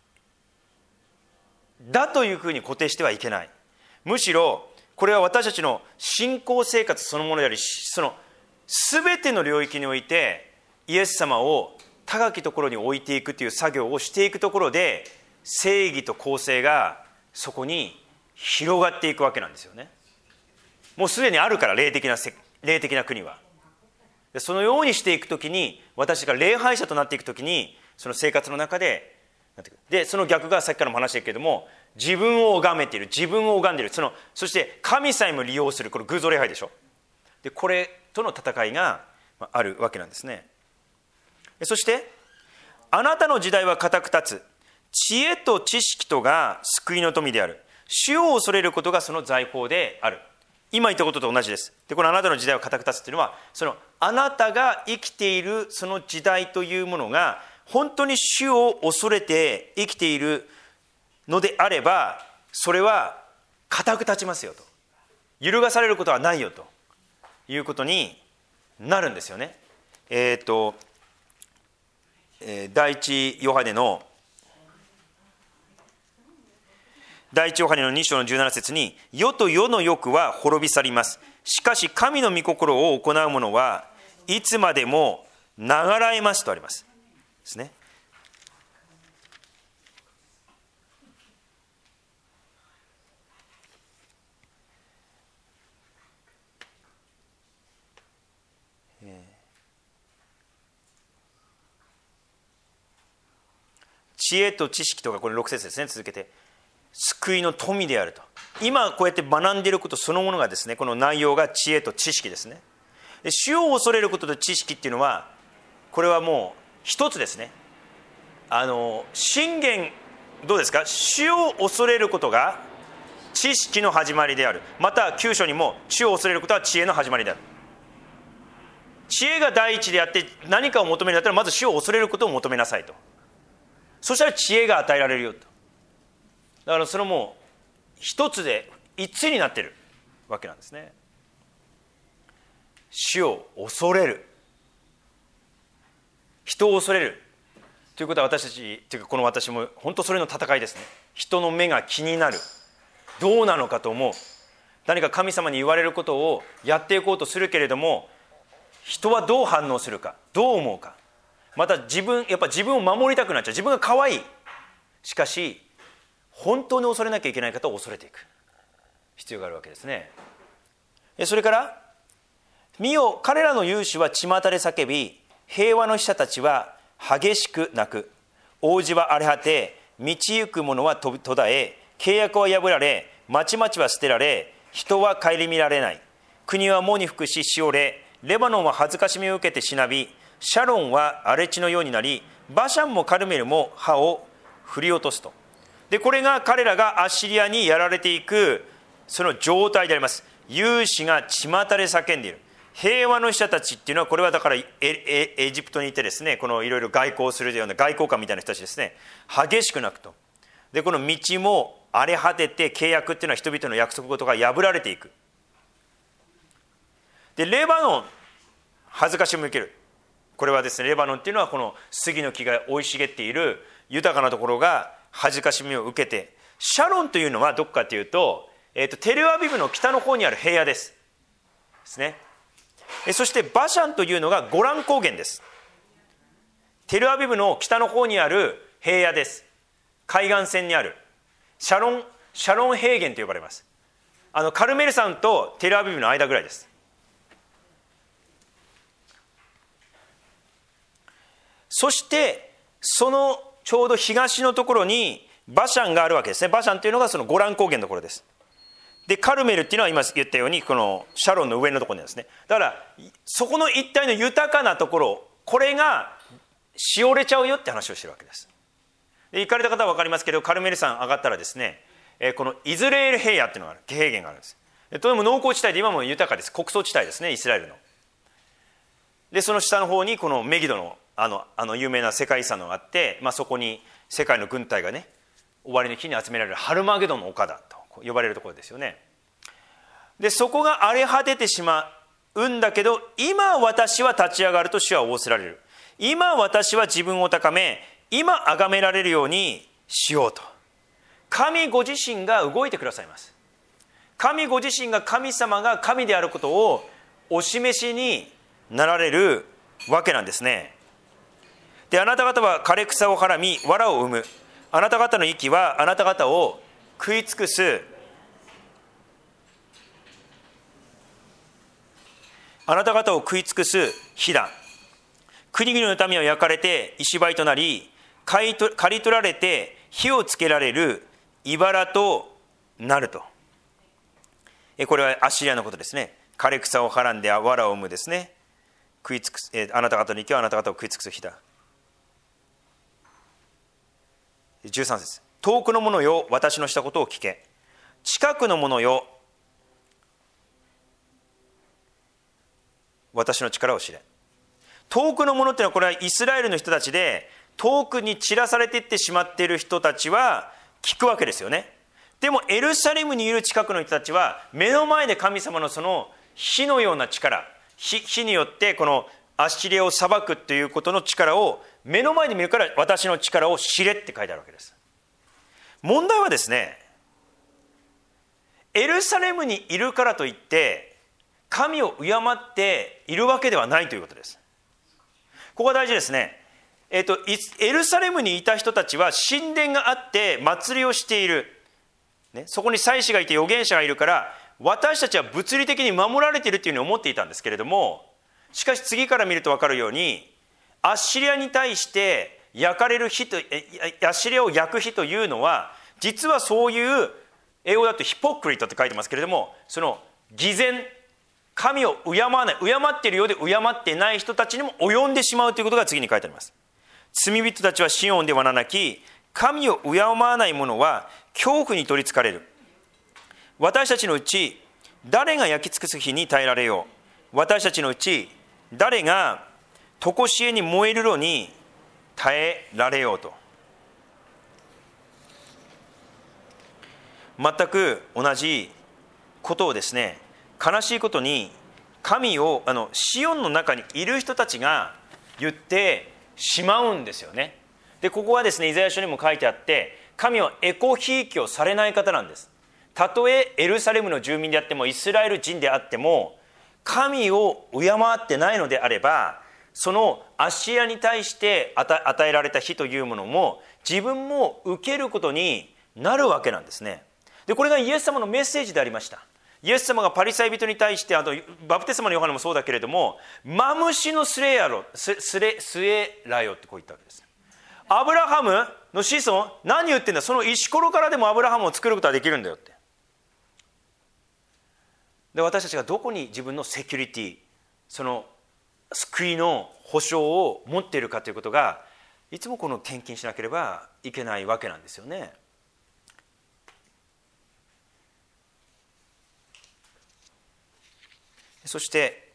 だというふうに固定してはいけない。むしろこれは私たちの信仰生活そのものであり、その全ての領域においてイエス様を高きところに置いていくという作業をしていくところで、正義と公正がそこに広がっていくわけなんですよね。もうすでにあるから、霊的な霊的な国は。でそのようにしていくときに、私が礼拝者となっていくときに、その生活の中でなっていく。でその逆がさっきからも話してるけれども、自分を拝めている、自分を拝んでいる、そのそして神さえも利用する、これ偶像礼拝でしょ。でこれとの戦いがあるわけなんですね。そしてあなたの時代は固く立つ、知恵と知識とが救いの富である、主を恐れることがその財宝である。今言ったことと同じです。でこのあなたの時代は固く立つというのは、そのあなたが生きているその時代というものが本当に主を恐れて生きているのであれば、それは固く立ちますよと、揺るがされることはないよということになるんですよね。えっと第一ヨハネの第一ヨハネのに章のじゅうなな節に、世と世の欲は滅び去ります。しかし神の御心を行う者はいつまでも流らえますとありますですね。 知恵と知識とか、これろく節ですね、続けて救いの富であると。今こうやって学んでいることそのものがですね、この内容が知恵と知識ですね。で主を恐れることと知識っていうのは、これはもう一つですね。あの箴言どうですか。主を恐れることが知識の始まりである。またきゅう章にも主を恐れることは知恵の始まりである。知恵が第一であって、何かを求めるんだったらまず主を恐れることを求めなさいと。そしたら知恵が与えられるよと。だからそれも一つで一つになっているわけなんですね。主を恐れる、人を恐れるということは、私たちというかこの私も本当それの戦いですね。人の目が気になる、どうなのかと思う、何か神様に言われることをやっていこうとするけれども、人はどう反応するか、どう思うか、また自分やっぱ自分を守りたくなっちゃう。自分が可愛い、しかし本当に恐れなきゃいけない方を恐れていく必要があるわけですね。それから見よ、彼らの勇士は巷で叫び、平和の使者たちは激しく泣く。王子は荒れ果て、道行く者は途絶え、契約は破られ、町々は捨てられ、人は顧みられない。国は喪に服ししおれ、レバノンは恥ずかしみを受けてしなび、シャロンは荒れ地のようになり、バシャンもカルメルも歯を振り落とすと。でこれが彼らがアッシリアにやられていくその状態であります。勇士が巷で叫んでいる。平和の使者たちっていうのは、これはだからエ, エ, エジプトにいてですね、このいろいろ外交するような外交官みたいな人たちですね、激しく泣くと。でこの道も荒れ果てて、契約っていうのは人々の約束事が破られていく。でレバノン、恥ずかしみを受ける。これはですね、レバノンっていうのはこの杉の木が生い茂っている豊かなところが恥ずかしみを受けて、シャロンというのはどこかというと、えー、とテルアビブの北の方にある平野ですですね。そしてバシャンというのがゴラン高原です。テルアビブの北の方にある平野です。海岸線にあるシャロン、シャロン平原と呼ばれます。あのカルメル山とテルアビブの間ぐらいです。そしてそのちょうど東のところにバシャンがあるわけですね。バシャンというのがそのゴラン高原のところです。でカルメルっていうのは今言ったようにこのシャロンの上のところなんですね。だからそこの一帯の豊かなところ、これがしおれちゃうよって話をしてるわけです。で行かれた方は分かりますけど、カルメル山上がったらですね、このイズレール平野っていうのがある、平原があるんです。でとても農耕地帯で今も豊かです。穀倉地帯ですね、イスラエルの。でその下の方にこのメギドのあのあの有名な世界遺産のがあって、まあ、そこに世界の軍隊がね、終わりの日に集められるハルマゲドンの丘だと呼ばれるところですよね。でそこが荒れ果ててしまうんだけど、今私は立ち上がると主は仰せられる。今私は自分を高め、今崇められるようにしようと。神ご自身が動いてくださいます。神ご自身が、神様が神であることをお示しになられるわけなんですね。であなた方は枯れ草をはらみ藁を生む。あなた方の息はあなた方を食い尽くす。あなた方を食い尽くす火だ。国々の民は焼かれて石灰となり、刈り取られて火をつけられる茨となると。これはアッシリアのことですね。枯れ草をはらんで藁を生むですね。食い尽くす、えあなた方の息はあなた方を食い尽くす火だ。じゅうさん節、遠くの者よ、私のしたことを聞け。近くの者よ、私の力を知れ。遠くの者っていうのは、これはイスラエルの人たちで、遠くに散らされていってしまっている人たちは聞くわけですよね。でもエルサレムにいる近くの人たちは、目の前で神様のその火のような力、 火, 火によってこのアッシリアを裁くということの力を目の前で見るから、私の力を知れって書いてあるわけです。問題はですね、エルサレムにいるからといって神を敬っているわけではないということです。ここが大事ですね。えっと、エルサレムにいた人たちは神殿があって祭りをしている、ね、そこに祭司がいて預言者がいるから、私たちは物理的に守られているというふうに思っていたんですけれども、しかし次から見ると分かるように、アッシリアに対して焼かれる火とヤシレを焼く火というのは、実はそういう英語だとヒポクリトって書いてますけれども、その偽善、神を敬わない、敬っているようで敬っていない人たちにも及んでしまうということが次に書いてあります。罪人たちはシオンではなき、神を敬わない者は恐怖に取りつかれる。私たちのうち誰が焼き尽くす火に耐えられよう。私たちのうち誰が常しえに燃える炉に耐えられようと。全く同じことをですね、悲しいことに神をあのシオンの中にいる人たちが言ってしまうんですよね。でここはですね、イザヤ書にも書いてあって、神はエコひいきをされない方なんです。たとえエルサレムの住民であってもイスラエル人であっても、神を敬ってないのであれば、そのアシリアに対して与えられた火というものも自分も受けることになるわけなんですね。でこれがイエス様のメッセージでありました。イエス様がパリサイ人に対して、あとバプテスマのヨハネもそうだけれども、マムシのスレやろススレスエラよってこう言ったわけです。アブラハムの子孫、何言ってんだ、その石ころからでもアブラハムを作ることはできるんだよって。で私たちがどこに自分のセキュリティ、その救いの保証を持っているかということが、いつもこの献金しなければいけないわけなんですよね。そして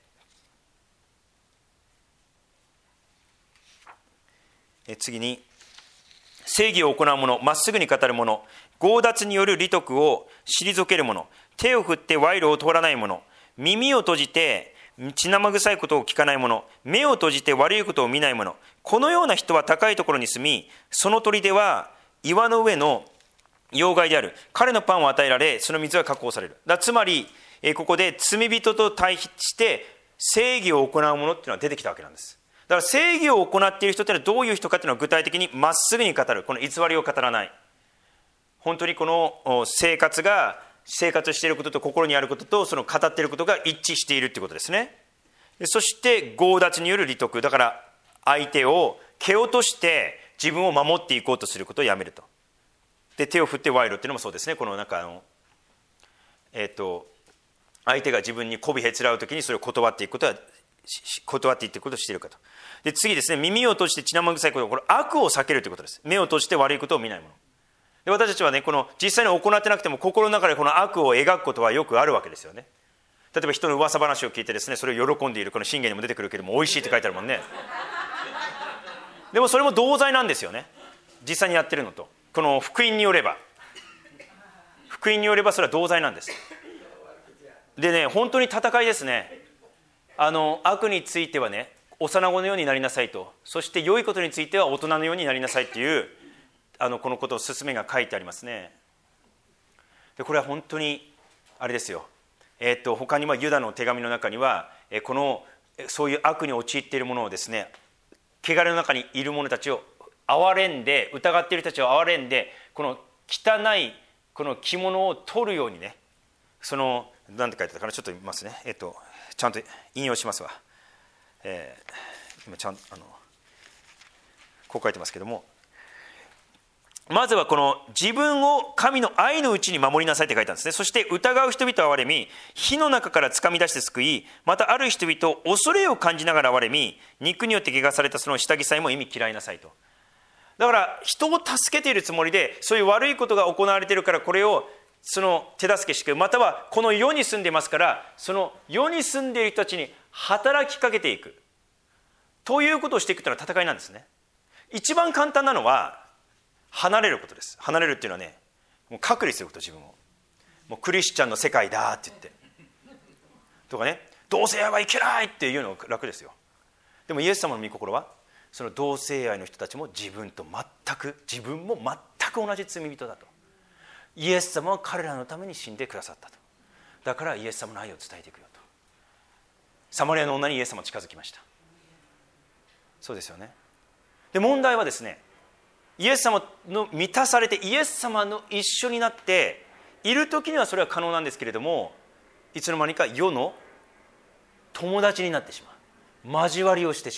次に、正義を行う者、まっすぐに語る者、強奪による利得を退ける者、手を振って賄賂を通らない者、耳を閉じて血生臭いことを聞かない者、目を閉じて悪いことを見ない者、このような人は高いところに住み、その砦は岩の上の要害である。彼のパンを与えられ、その水は確保される。だつまりここで罪人と対比して正義を行う者っていうのは出てきたわけなんです。だから正義を行っている人っていうのはどういう人かっていうのは具体的にまっすぐに語る、この偽りを語らない、本当にこの生活が生活していることと心にあることとその語っていることが一致しているということですね。そして強奪による利得、だから相手を蹴落として自分を守っていこうとすることをやめると。で手を振って賄賂っていうのもそうですね。この中のえっ、ー、と相手が自分に媚びへつらうときにそれを断っていくことは断っていくことをしているかと。で次ですね、耳を閉じて血生臭いこと、これ悪を避けるということです。目を閉じて悪いことを見ないもので、私たちはね、この実際に行ってなくても心の中でこの悪を描くことはよくあるわけですよね。例えば人の噂話を聞いてですね、それを喜んでいる、この信玄にも出てくるけれども美味しいって書いてあるもんね。でもそれも同罪なんですよね、実際にやってるのと。この福音によれば福音によればそれは同罪なんです。でね、本当に戦いですね。あの悪についてはね、幼子のようになりなさいと、そして良いことについては大人のようになりなさいっていうあのこのことを勧めが書いてありますね。でこれは本当にあれですよ、えー、と他にもユダの手紙の中には、えー、このそういう悪に陥っているものをですね、汚れの中にいる者たちを憐れんで、疑っている人たちを憐れんで、この汚いこの着物を取るようにね、その何て書いてたかな、ちょっと見ますね、えっと、ちゃんと引用しますわ、えー、今ちゃんあのこう書いてますけども、まずはこの自分を神の愛のうちに守りなさいって書いたんですね。そして疑う人々を憐れみ、火の中から掴み出して救い、またある人々を恐れを感じながら憐れみ、肉によって汚されたその下着さえも忌み嫌いなさいと。だから人を助けているつもりで、そういう悪いことが行われているから、これをその手助けしていく、またはこの世に住んでますから、その世に住んでいる人たちに働きかけていくということをしていくというのは戦いなんですね。一番簡単なのは離れることです。離れるっていうのはね、もう隔離すること、自分をもうクリスチャンの世界だって言ってとかね、同性愛はいけないっていうのが楽ですよ。でもイエス様の御心は、その同性愛の人たちも自分と全く自分も全く同じ罪人だと。イエス様は彼らのために死んでくださったと。だからイエス様の愛を伝えていくよと。サマリアの女にイエス様近づきました。そうですよね。で問題はですね、イエス様の満たされてイエス様の一緒になっている時にはそれは可能なんですけれども、いつの間にか世の友達になってしまう、交わりをしてしまうっ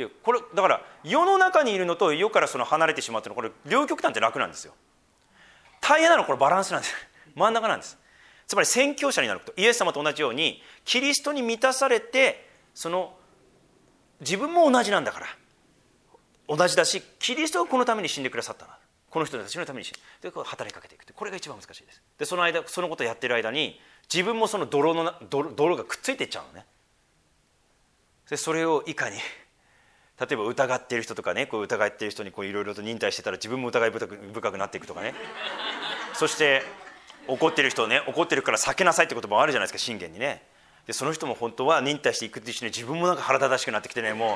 でこれだから世の中にいるのと世からその離れてしまうというのはこれ両極端って楽なんですよ。大変なのはこれバランスなんです。真ん中なんです。つまり宣教者になること、イエス様と同じようにキリストに満たされて、その自分も同じなんだから同じだし、キリストがこのために死んでくださったな、この人たちのために死んで働きかけていくって、これが一番難しいです。でその間そのことをやってる間に自分もその泥の 泥, 泥がくっついていっちゃうのね。でそれをいかに例えば疑っている人とかね、こう疑っている人にいろいろと忍耐してたら自分も疑い深く、深くなっていくとかねそして怒っている人をね、怒ってるから避けなさいって言葉もあるじゃないですか、信玄にね。でその人も本当は忍耐していくと一緒に自分もなんか腹立たしくなってきてね、もう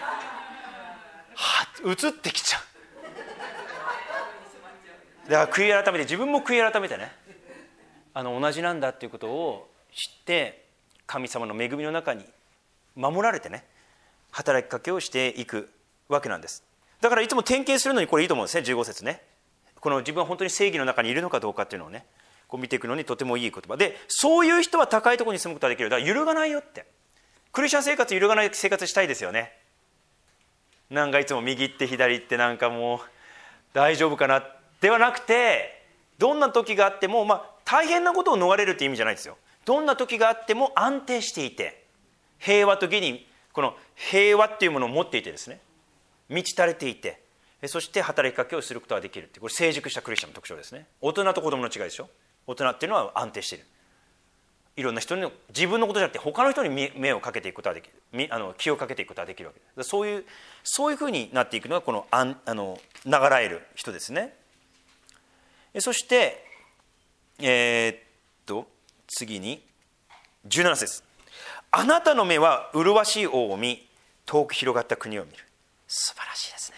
はっ移ってきちゃう。だから悔い改めて、自分も悔い改めてね、あの同じなんだっていうことを知って神様の恵みの中に守られてね、働きかけをしていくわけなんです。だからいつも点検するのにこれいいと思うんですね。じゅうご節ね、この自分は本当に正義の中にいるのかどうかっていうのをね、こう見ていくのにとてもいい言葉で、そういう人は高いところに住むことができる。だから揺るがないよって、クリスチャン生活揺るがない生活したいですよね。なんかいつも右行って左行ってなんかもう大丈夫かなではなくて、どんな時があっても、まあ大変なことを逃れるっていう意味じゃないですよ。どんな時があっても安定していて、平和と義にこの平和っていうものを持っていてですね、満ち足れていて、そして働きかけをすることができるって、これ成熟したクリスチャンの特徴ですね。大人と子供の違いでしょ。大人っていうのは安定している。いろんな人に、自分のことじゃなくて他の人に目をかけていくことができる、あの気をかけていくことができるわけです。そういうそういうふうになっていくのがこのあんあの流らえる人ですね。そしてえー、っと次にじゅうなな節、あなたの目は麗しい王を見、遠く広がった国を見る。素晴らしいですね。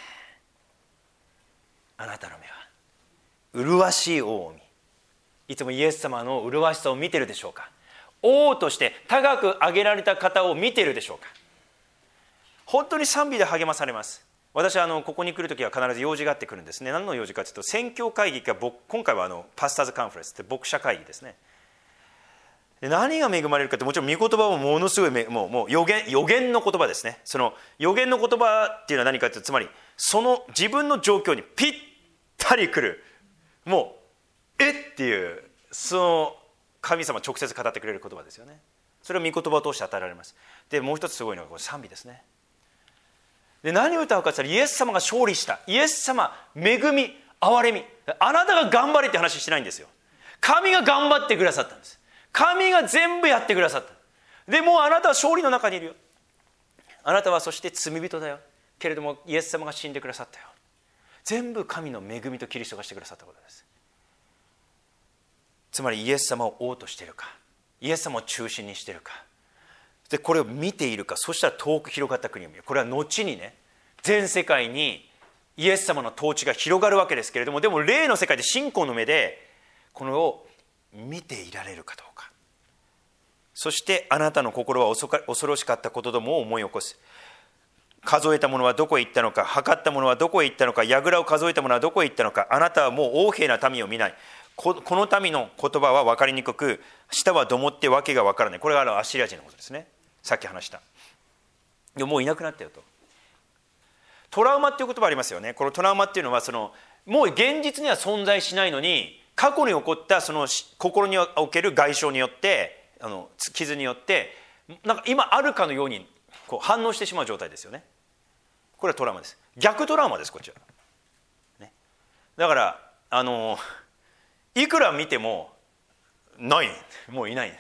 あなたの目は麗しい王を見、いつもイエス様の麗しさを見てるでしょうか。王として高く上げられた方を見てるでしょうか。本当に賛美で励まされます。私はあのここに来るときは必ず用事があってくるんですね。何の用事かというと、宣教会議が、今回はあのパスターズカンファレンスって牧者会議ですね。で何が恵まれるかって、もちろん御言葉もものすごい、もう、もう予言、予言の言葉ですね。その予言の言葉っていうのは何かというと、つまりその自分の状況にぴったりくる、もうえっていう、その神様直接語ってくれる言葉ですよね。それを御言葉を通して与えられます。でもう一つすごいのがこれ賛美ですね。で何を歌うかというと、イエス様が勝利した、イエス様恵み憐れみ、あなたが頑張れって話してないんですよ。神が頑張ってくださったんです。神が全部やってくださった。でもうあなたは勝利の中にいるよ。あなたはそして罪人だよ、けれどもイエス様が死んでくださったよ。全部神の恵みとキリストがしてくださったことです。つまりイエス様を王としているか、イエス様を中心にしているか、でこれを見ているか、そしたら遠く広がった国を見る。これは後にね、全世界にイエス様の統治が広がるわけですけれども、でも霊の世界で信仰の目でこれを見ていられるかどうか。そしてあなたの心は恐ろしかったことどもを思い起こす。数えたものはどこへ行ったのか、測ったものはどこへ行ったのか、櫓を数えたものはどこへ行ったのか。あなたはもう横柄な民を見ない。こ, この民の言葉は分かりにくく、舌はどもってわけが分からない。これがあのアッシリア人のことですね。さっき話した。でもういなくなったよと。トラウマっていう言葉ありますよね。このトラウマっていうのは、そのもう現実には存在しないのに、過去に起こったその心における外傷によって、あの傷によってなんか今あるかのようにこう反応してしまう状態ですよね。これはトラウマです。逆トラウマです、こっちは、ね、だからあのいくら見てもない、もういない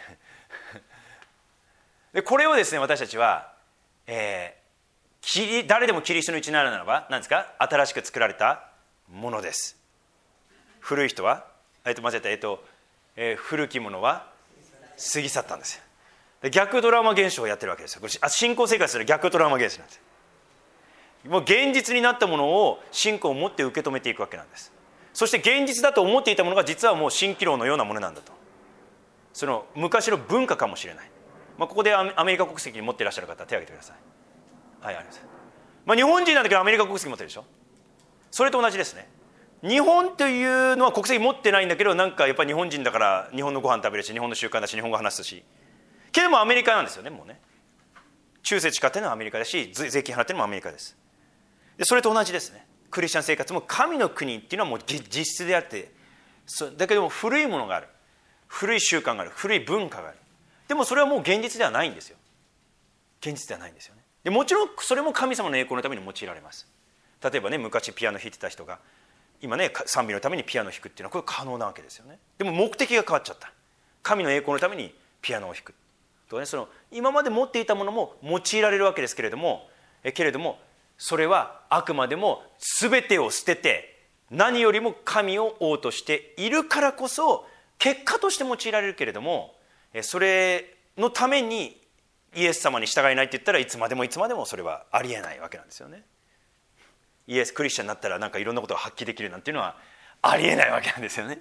でこれをですね、私たちは、えー、誰でもキリストのうちになるならば何ですか、新しく作られたものです。古い人はえっと間違えた、えっと、えー、古きものは過ぎ去ったんですよ。逆ドラマ現象をやってるわけですよ。これ信仰生活する逆ドラマ現象なんです。もう現実になったものを信仰を持って受け止めていくわけなんです。そして現実だと思っていたものが実はもう蜃気楼のようなものなんだと。その昔の文化かもしれない。まあ、ここでアメリカ国籍に持っていらっしゃる方は手を挙げてください。はい、あります。まあ、日本人なんだけどアメリカ国籍持ってるでしょ。それと同じですね。日本というのは国籍持ってないんだけど、なんかやっぱり日本人だから日本のご飯食べるし、日本の習慣だし、日本語話すし、けどもアメリカなんですよね、もうね。 中世誓ってるのはアメリカだし、税金払ってるのもアメリカです。でそれと同じですね。クリスチャン生活も神の国っていうのはもう実質であって、だけども古いものがある、古い習慣がある、古い文化がある。でもそれはもう現実ではないんですよ。現実ではないんですよね。でもちろんそれも神様の栄光のために用いられます。例えばね、昔ピアノ弾いてた人が今ね賛美のためにピアノを弾くっていうのはこれ可能なわけですよね。でも目的が変わっちゃった。神の栄光のためにピアノを弾くと、ね、その今まで持っていたものも用いられるわけですけれども、えけれどもそれはあくまでも全てを捨てて何よりも神を王としているからこそ結果として用いられるけれども、それのためにイエス様に従えないって言ったらいつまでもいつまでもそれはありえないわけなんですよね。イエスクリスチャンになったらなんかいろんなことが発揮できるなんていうのはありえないわけなんですよね。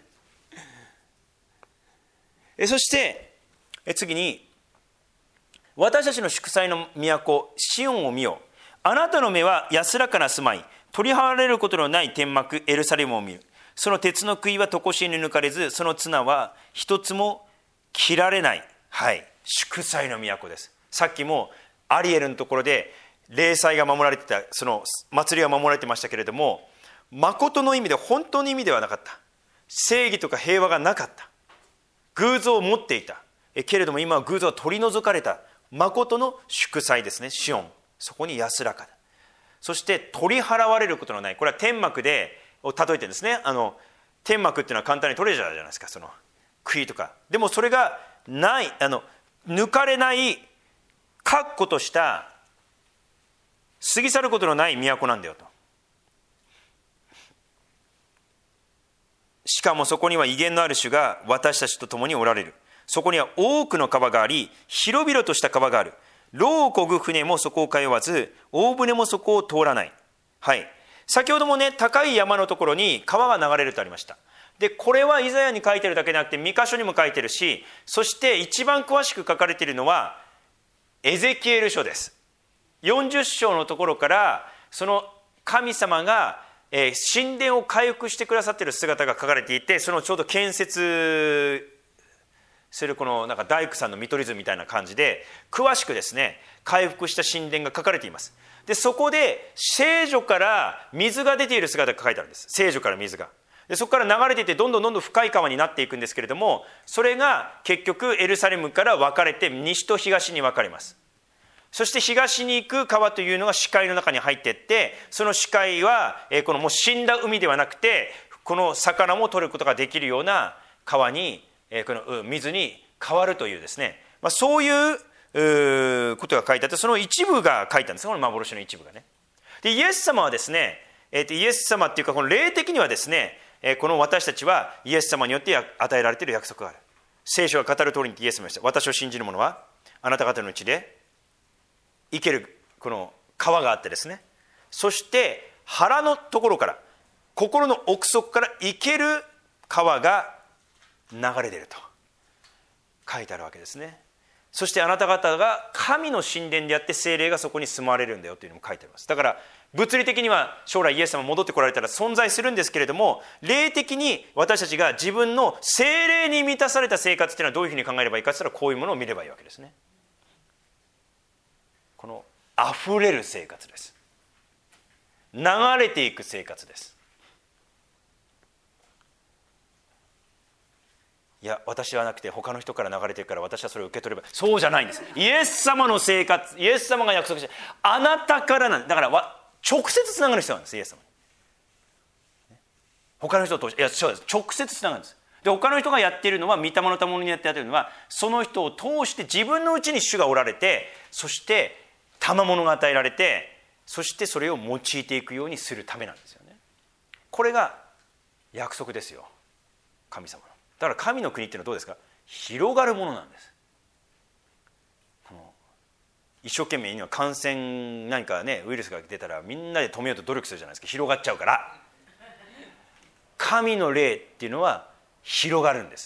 そして次に、私たちの祝祭の都シオンを見よ、あなたの目は安らかな住まい、取り払われることのない天幕エルサレムを見る。その鉄の杭は常しえに抜かれず、その綱は一つも切られない。はい、祝祭の都です。さっきもアリエルのところで礼祭が守られてた、その祭りが守られてましたけれども、誠の意味で本当の意味ではなかった。正義とか平和がなかった。偶像を持っていた。えけれども今は偶像は取り除かれた誠の祝祭ですね、シオン。そこに安らかだ。そして取り払われることのない、これは天幕でを例えてるんですね。あの天幕っていうのは簡単に取れちゃうじゃないですか、その杭とか。でもそれがない、あの抜かれない確固とした過ぎ去ることのない都なんだよと。しかもそこには威厳のある主が私たちと共におられる。そこには多くの川があり、広々とした川がある。櫓を漕ぐ船もそこを通わず、大船もそこを通らない。はい、先ほどもね、高い山のところに川が流れるとありました。でこれはイザヤに書いてるだけでなくてミカ書にも書いてるし、そして一番詳しく書かれているのはエゼキエル書です。よんじゅっ章のところからその神様が、えー、神殿を回復してくださっている姿が書かれていて、そのちょうど建設するこのなんか大工さんの見取り図みたいな感じで詳しくですね、回復した神殿が書かれています。でそこで聖女から水が出ている姿が書いてあるんです。聖女から水が、でそこから流れていてどんどんどんどん深い川になっていくんですけれども、それが結局エルサレムから分かれて西と東に分かれます。そして東に行く川というのが死海の中に入っていって、その死海はこのもう死んだ海ではなくて、この魚も取ることができるような川に、この水に変わるというですね、まあ、そういうことが書いてあって、その一部が書いてあるんです。この幻の一部がね。でイエス様はですね、えー、とイエス様っていうかこの霊的にはですね、この私たちはイエス様によって与えられている約束がある。聖書が語る通りにイエス様でした。私を信じる者はあなた方のうちで生けるこの川があってですね、そして腹のところから心の奥底から生ける川が流れ出ると書いてあるわけですね。そしてあなた方が神の神殿であって聖霊がそこに住まわれるんだよというのも書いてあります。だから物理的には将来イエス様戻ってこられたら存在するんですけれども、霊的に私たちが自分の聖霊に満たされた生活っていうのはどういうふうに考えればいいかって言ったら、こういうものを見ればいいわけですね。この溢れる生活です。流れていく生活です。いや私はなくて他の人から流れてるから私はそれを受け取れば、そうじゃないんです。イエス様の生活、イエス様が約束してあなたからなんだから、直接つながる必要なんです。イエス様に他の人と、いやそうです、直接つながるんです。で他の人がやっているのは、御霊の賜物にやってやっているのは、その人を通して自分のうちに主がおられて、そして賜物が与えられて、そしてそれを用いていくようにするためなんですよね。これが約束ですよ、神様の。だから神の国っていうのはどうですか、広がるものなんです。この一生懸命には感染何かねウイルスが出たらみんなで止めようと努力するじゃないですか。広がっちゃうから。神の霊っていうのは広がるんです。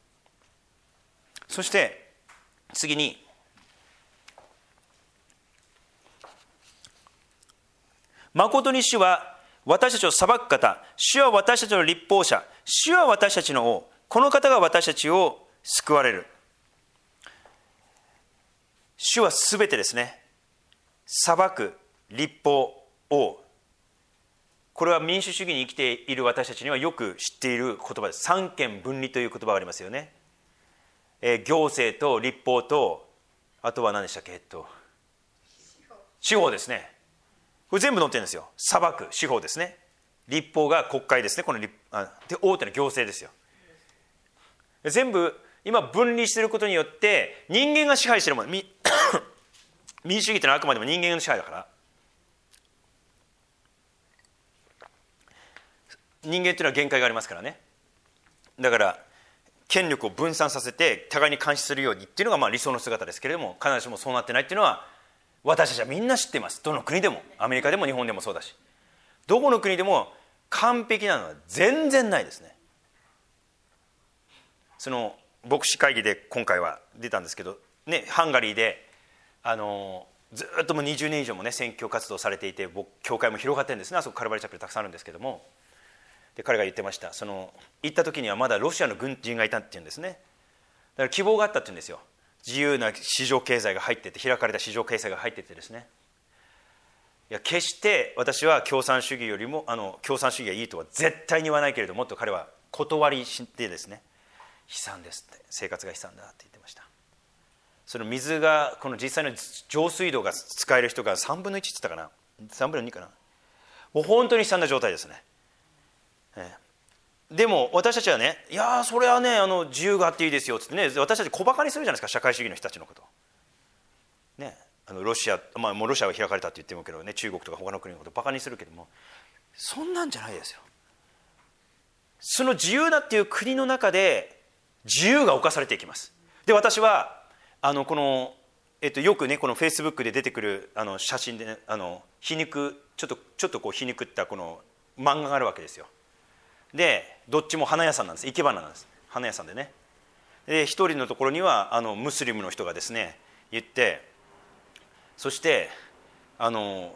そして次に誠に主は私たちを裁く方、主は私たちの立法者、主は私たちの王、この方が私たちを救われる。主はすべてですね、 裁く、立法を、これは民主主義に生きている私たちにはよく知っている言葉です。三権分離という言葉がありますよね。えー、行政と立法と、あとは何でしたっけ、えっと司法ですね。これ全部載ってるんですよ。裁く、司法ですね。立法が国会ですね。この立あで大手の行政ですよ。全部今分離していることによって人間が支配しているもの、民主主義というのはあくまでも人間の支配だから、人間というのは限界がありますからね。だから権力を分散させて互いに監視するようにっていうのがまあ理想の姿ですけれども、必ずしもそうなってないっていうのは私たちはみんな知っています。どの国でも、アメリカでも日本でもそうだし、どこの国でも完璧なのは全然ないですね。その牧師会議で今回は出たんですけど、ね、ハンガリーであのずっともうにじゅうねん以上もね宣教活動されていて、教会も広がってるんですね。あそこカルバリーチャペルたくさんあるんですけども、で彼が言ってました。その行った時にはまだロシアの軍人がいたっていうんですね。だから希望があったっていうんですよ。自由な市場経済が入ってて、開かれた市場経済が入っててですね、いや決して私は共産主義よりもあの共産主義がいいとは絶対に言わないけれどもと彼は断りしてですね、悲惨ですって、生活が悲惨だって言ってました。その水がこの実際の上水道が使える人がさんぶんのいちって言ったかな、さんぶんのにかな、もう本当に悲惨な状態ですね。ええ、でも私たちはね、いやそれはねあの自由があっていいですよってね、私たち小バカにするじゃないですか、社会主義の人たちのことね。あのロシア、まあ、もうロシアは開かれたって言ってもけどね、中国とか他の国のことバカにするけども、そんなんじゃないですよ。その自由だっていう国の中で自由が侵されていきます。で私はあのこの、えっと、よくねこのフェイスブックで出てくるあの写真で、ね、あの皮肉ちょっとちょっとこう皮肉ったこの漫画があるわけですよ。でどっちも花屋さんなんです。生け花なんです。花屋さんでね。で一人のところにはあのムスリムの人がですね言って、そしてあの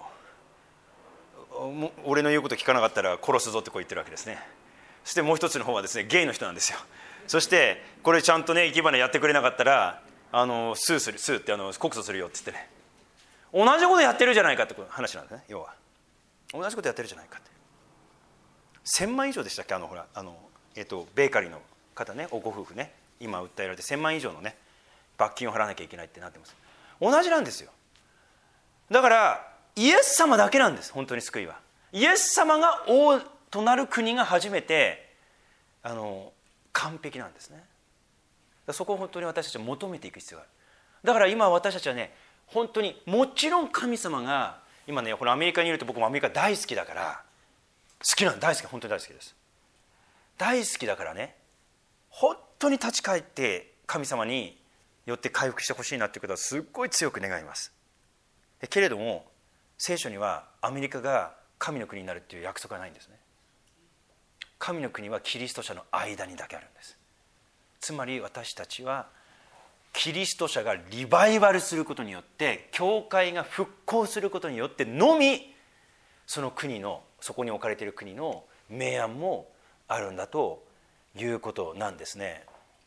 俺の言うこと聞かなかったら殺すぞってこう言ってるわけですね。そしてもう一つの方はですねゲイの人なんですよ。そしてこれちゃんとね生け花やってくれなかったらあのスーするスーってあの告訴するよって言ってね、同じことやってるじゃないかって話なんですね。要は同じことやってるじゃないかって。せんまん以上でしたっけ、あのほらあの、えー、とベーカリーの方ね、ご夫婦ね、今訴えられてせんまん以上のね罰金を払わなきゃいけないってなってます。同じなんですよ。だからイエス様だけなんです、本当に救いは。イエス様が王となる国が初めてあの完璧なんですね。そこを本当に私たちは求めていく必要がある。だから今私たちはね本当にもちろん神様が今ねこのアメリカにいると、僕もアメリカ大好きだから好きなん大好き、本当に大好きです。大好きだからね本当に立ち返って神様によって回復してほしいなっていうことはすっごい強く願います。けれども聖書にはアメリカが神の国になるっていう約束はないんですね。神の国はキリスト者の間にだけあるんです。つまり私たちはキリスト者がリバイバルすることによって、教会が復興することによってのみ、その国のそこに置かれている国の明暗もあるんだということなんですね。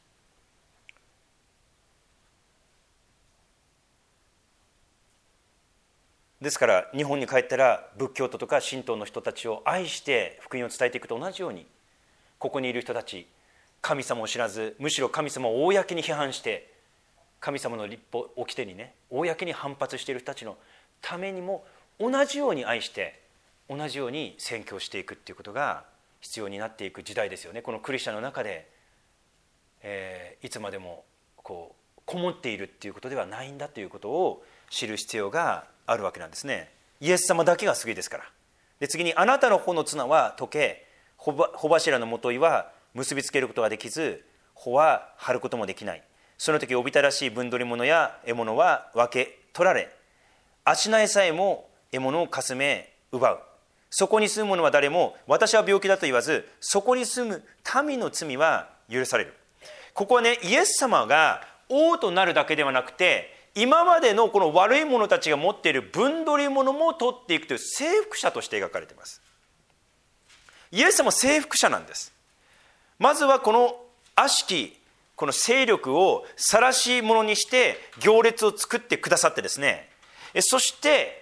ですから日本に帰ったら仏教徒とか神道の人たちを愛して福音を伝えていくと同じように、ここにいる人たち神様を知らず、むしろ神様を公に批判して神様の立法を掟にね公に反発している人たちのためにも同じように愛して同じように宣教していくっていうことが必要になっていく時代ですよね。このクリスチャンの中で、えー、いつまでもこうこもっているっていうことではないんだということを知る必要があるわけなんですね。イエス様だけが救いですから。で次に、あなたの穂の綱は溶け、穂柱の元いは結びつけることができず、穂は張ることもできない。その時おびただしい分取り物や獲物は分け取られ、足苗さえも獲物をかすめ奪う。そこに住む者は誰も私は病気だと言わず、そこに住む民の罪は許される。ここはね、イエス様が王となるだけではなくて、今までのこの悪い者たちが持っている分取り物も取っていくという征服者として描かれています。イエス様は征服者なんです。まずはこの悪しきこの勢力を晒し者にして行列を作ってくださってですね、そして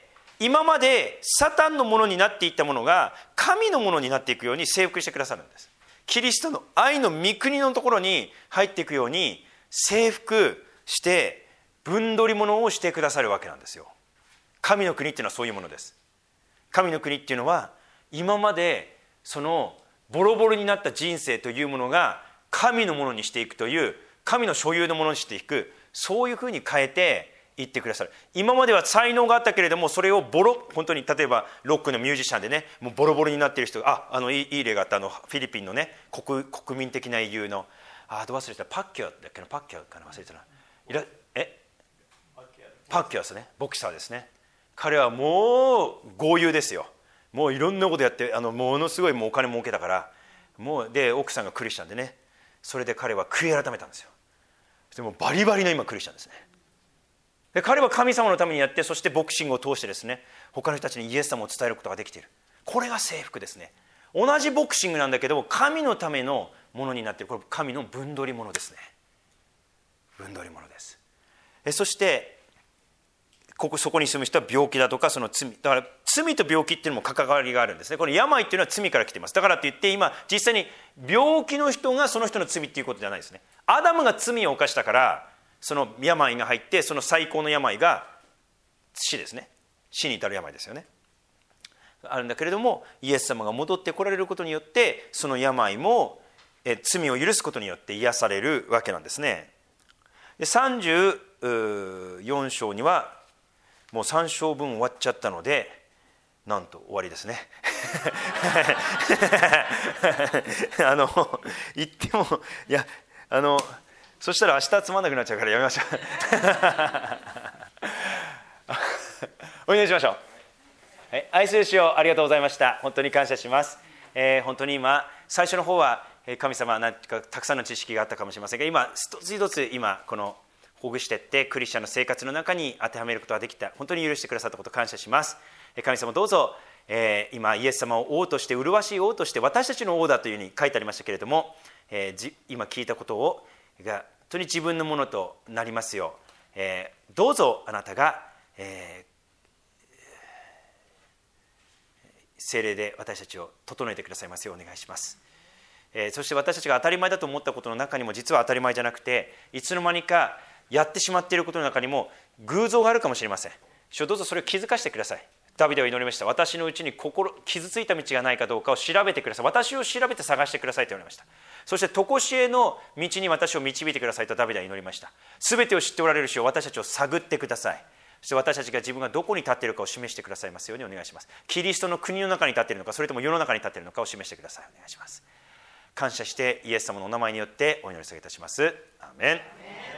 今までサタンのものになっていったものが神のものになっていくように征服してくださるんです。キリストの愛の御国のところに入っていくように征服して分取り物をしてくださるわけなんですよ。神の国っていうのはそういうものです。神の国っていうのは今までそのボロボロになった人生というものが神のものにしていくという、神の所有のものにしていく、そういうふうに変えていってくださる。今までは才能があったけれども、それをボロ本当に例えばロックのミュージシャンでね、もうボロボロになっている人が、ああのいいいい例があった、あのフィリピンのね 国, 国民的な英雄のあど忘れたパッキャだっけなパッキャかな忘れたないらえパッキャですね、ボクサーですね。彼はもう豪遊ですよ。もういろんなことやって、あのものすごいもうお金儲けたから、もうで奥さんがクリスチャンでね、それで彼は悔い改めたんですよ。でもバリバリの今クリスチャンですね。で彼は神様のためにやって、そしてボクシングを通してですね、他の人たちにイエス様を伝えることができている。これが征服ですね。同じボクシングなんだけども神のためのものになっている。これ神の分取り物ですね。分取り物です。えそしてここそこに住む人は病気だとかその罪だから、罪と病気っていうのも関わりがあるんですね。この病っていうのは罪から来ています。だからといって今実際に病気の人がその人の罪っていうことじゃないですね。アダムが罪を犯したからその病が入って、その最高の病が死ですね。死に至る病ですよね。あるんだけれども、イエス様が戻ってこられることによってその病もえ罪を許すことによって癒されるわけなんですね。でさんじゅうよん章にはもうさん章分終わっちゃったので、なんと終わりですねあの言ってもいやあのそしたら明日つまんなくなっちゃうからやめましょうお願いしましょう。はい、愛する主よ、ありがとうございました。本当に感謝します。えー、本当に今最初の方は神様何かたくさんの知識があったかもしれませんが、今一つ一つ今このほぐしていってクリスチャンの生活の中に当てはめることができた。本当に許してくださったことを感謝します。神様どうぞ、えー、今イエス様を王として麗しい王として私たちの王だというふうに書いてありましたけれども、えー、じ今聞いたことをが本当に自分のものとなりますよう、えー、どうぞあなたが、えー、聖霊で私たちを整えてくださいますようお願いします。えー、そして私たちが当たり前だと思ったことの中にも実は当たり前じゃなくて、いつの間にかやってしまっていることの中にも偶像があるかもしれません。主どうぞそれを気づかせてください。ダビデは祈りました。私のうちに心傷ついた道がないかどうかを調べてください。私を調べて探してくださいと言われました。そして常しえの道に私を導いてくださいとダビデは祈りました。すべてを知っておられる主を私たちを探ってください。そして私たちが自分がどこに立っているかを示してくださいますようにお願いします。キリストの国の中に立っているのか、それとも世の中に立っているのかを示してください。お願いします。感謝してイエス様のお名前によってお祈り下げいたします。アーメン。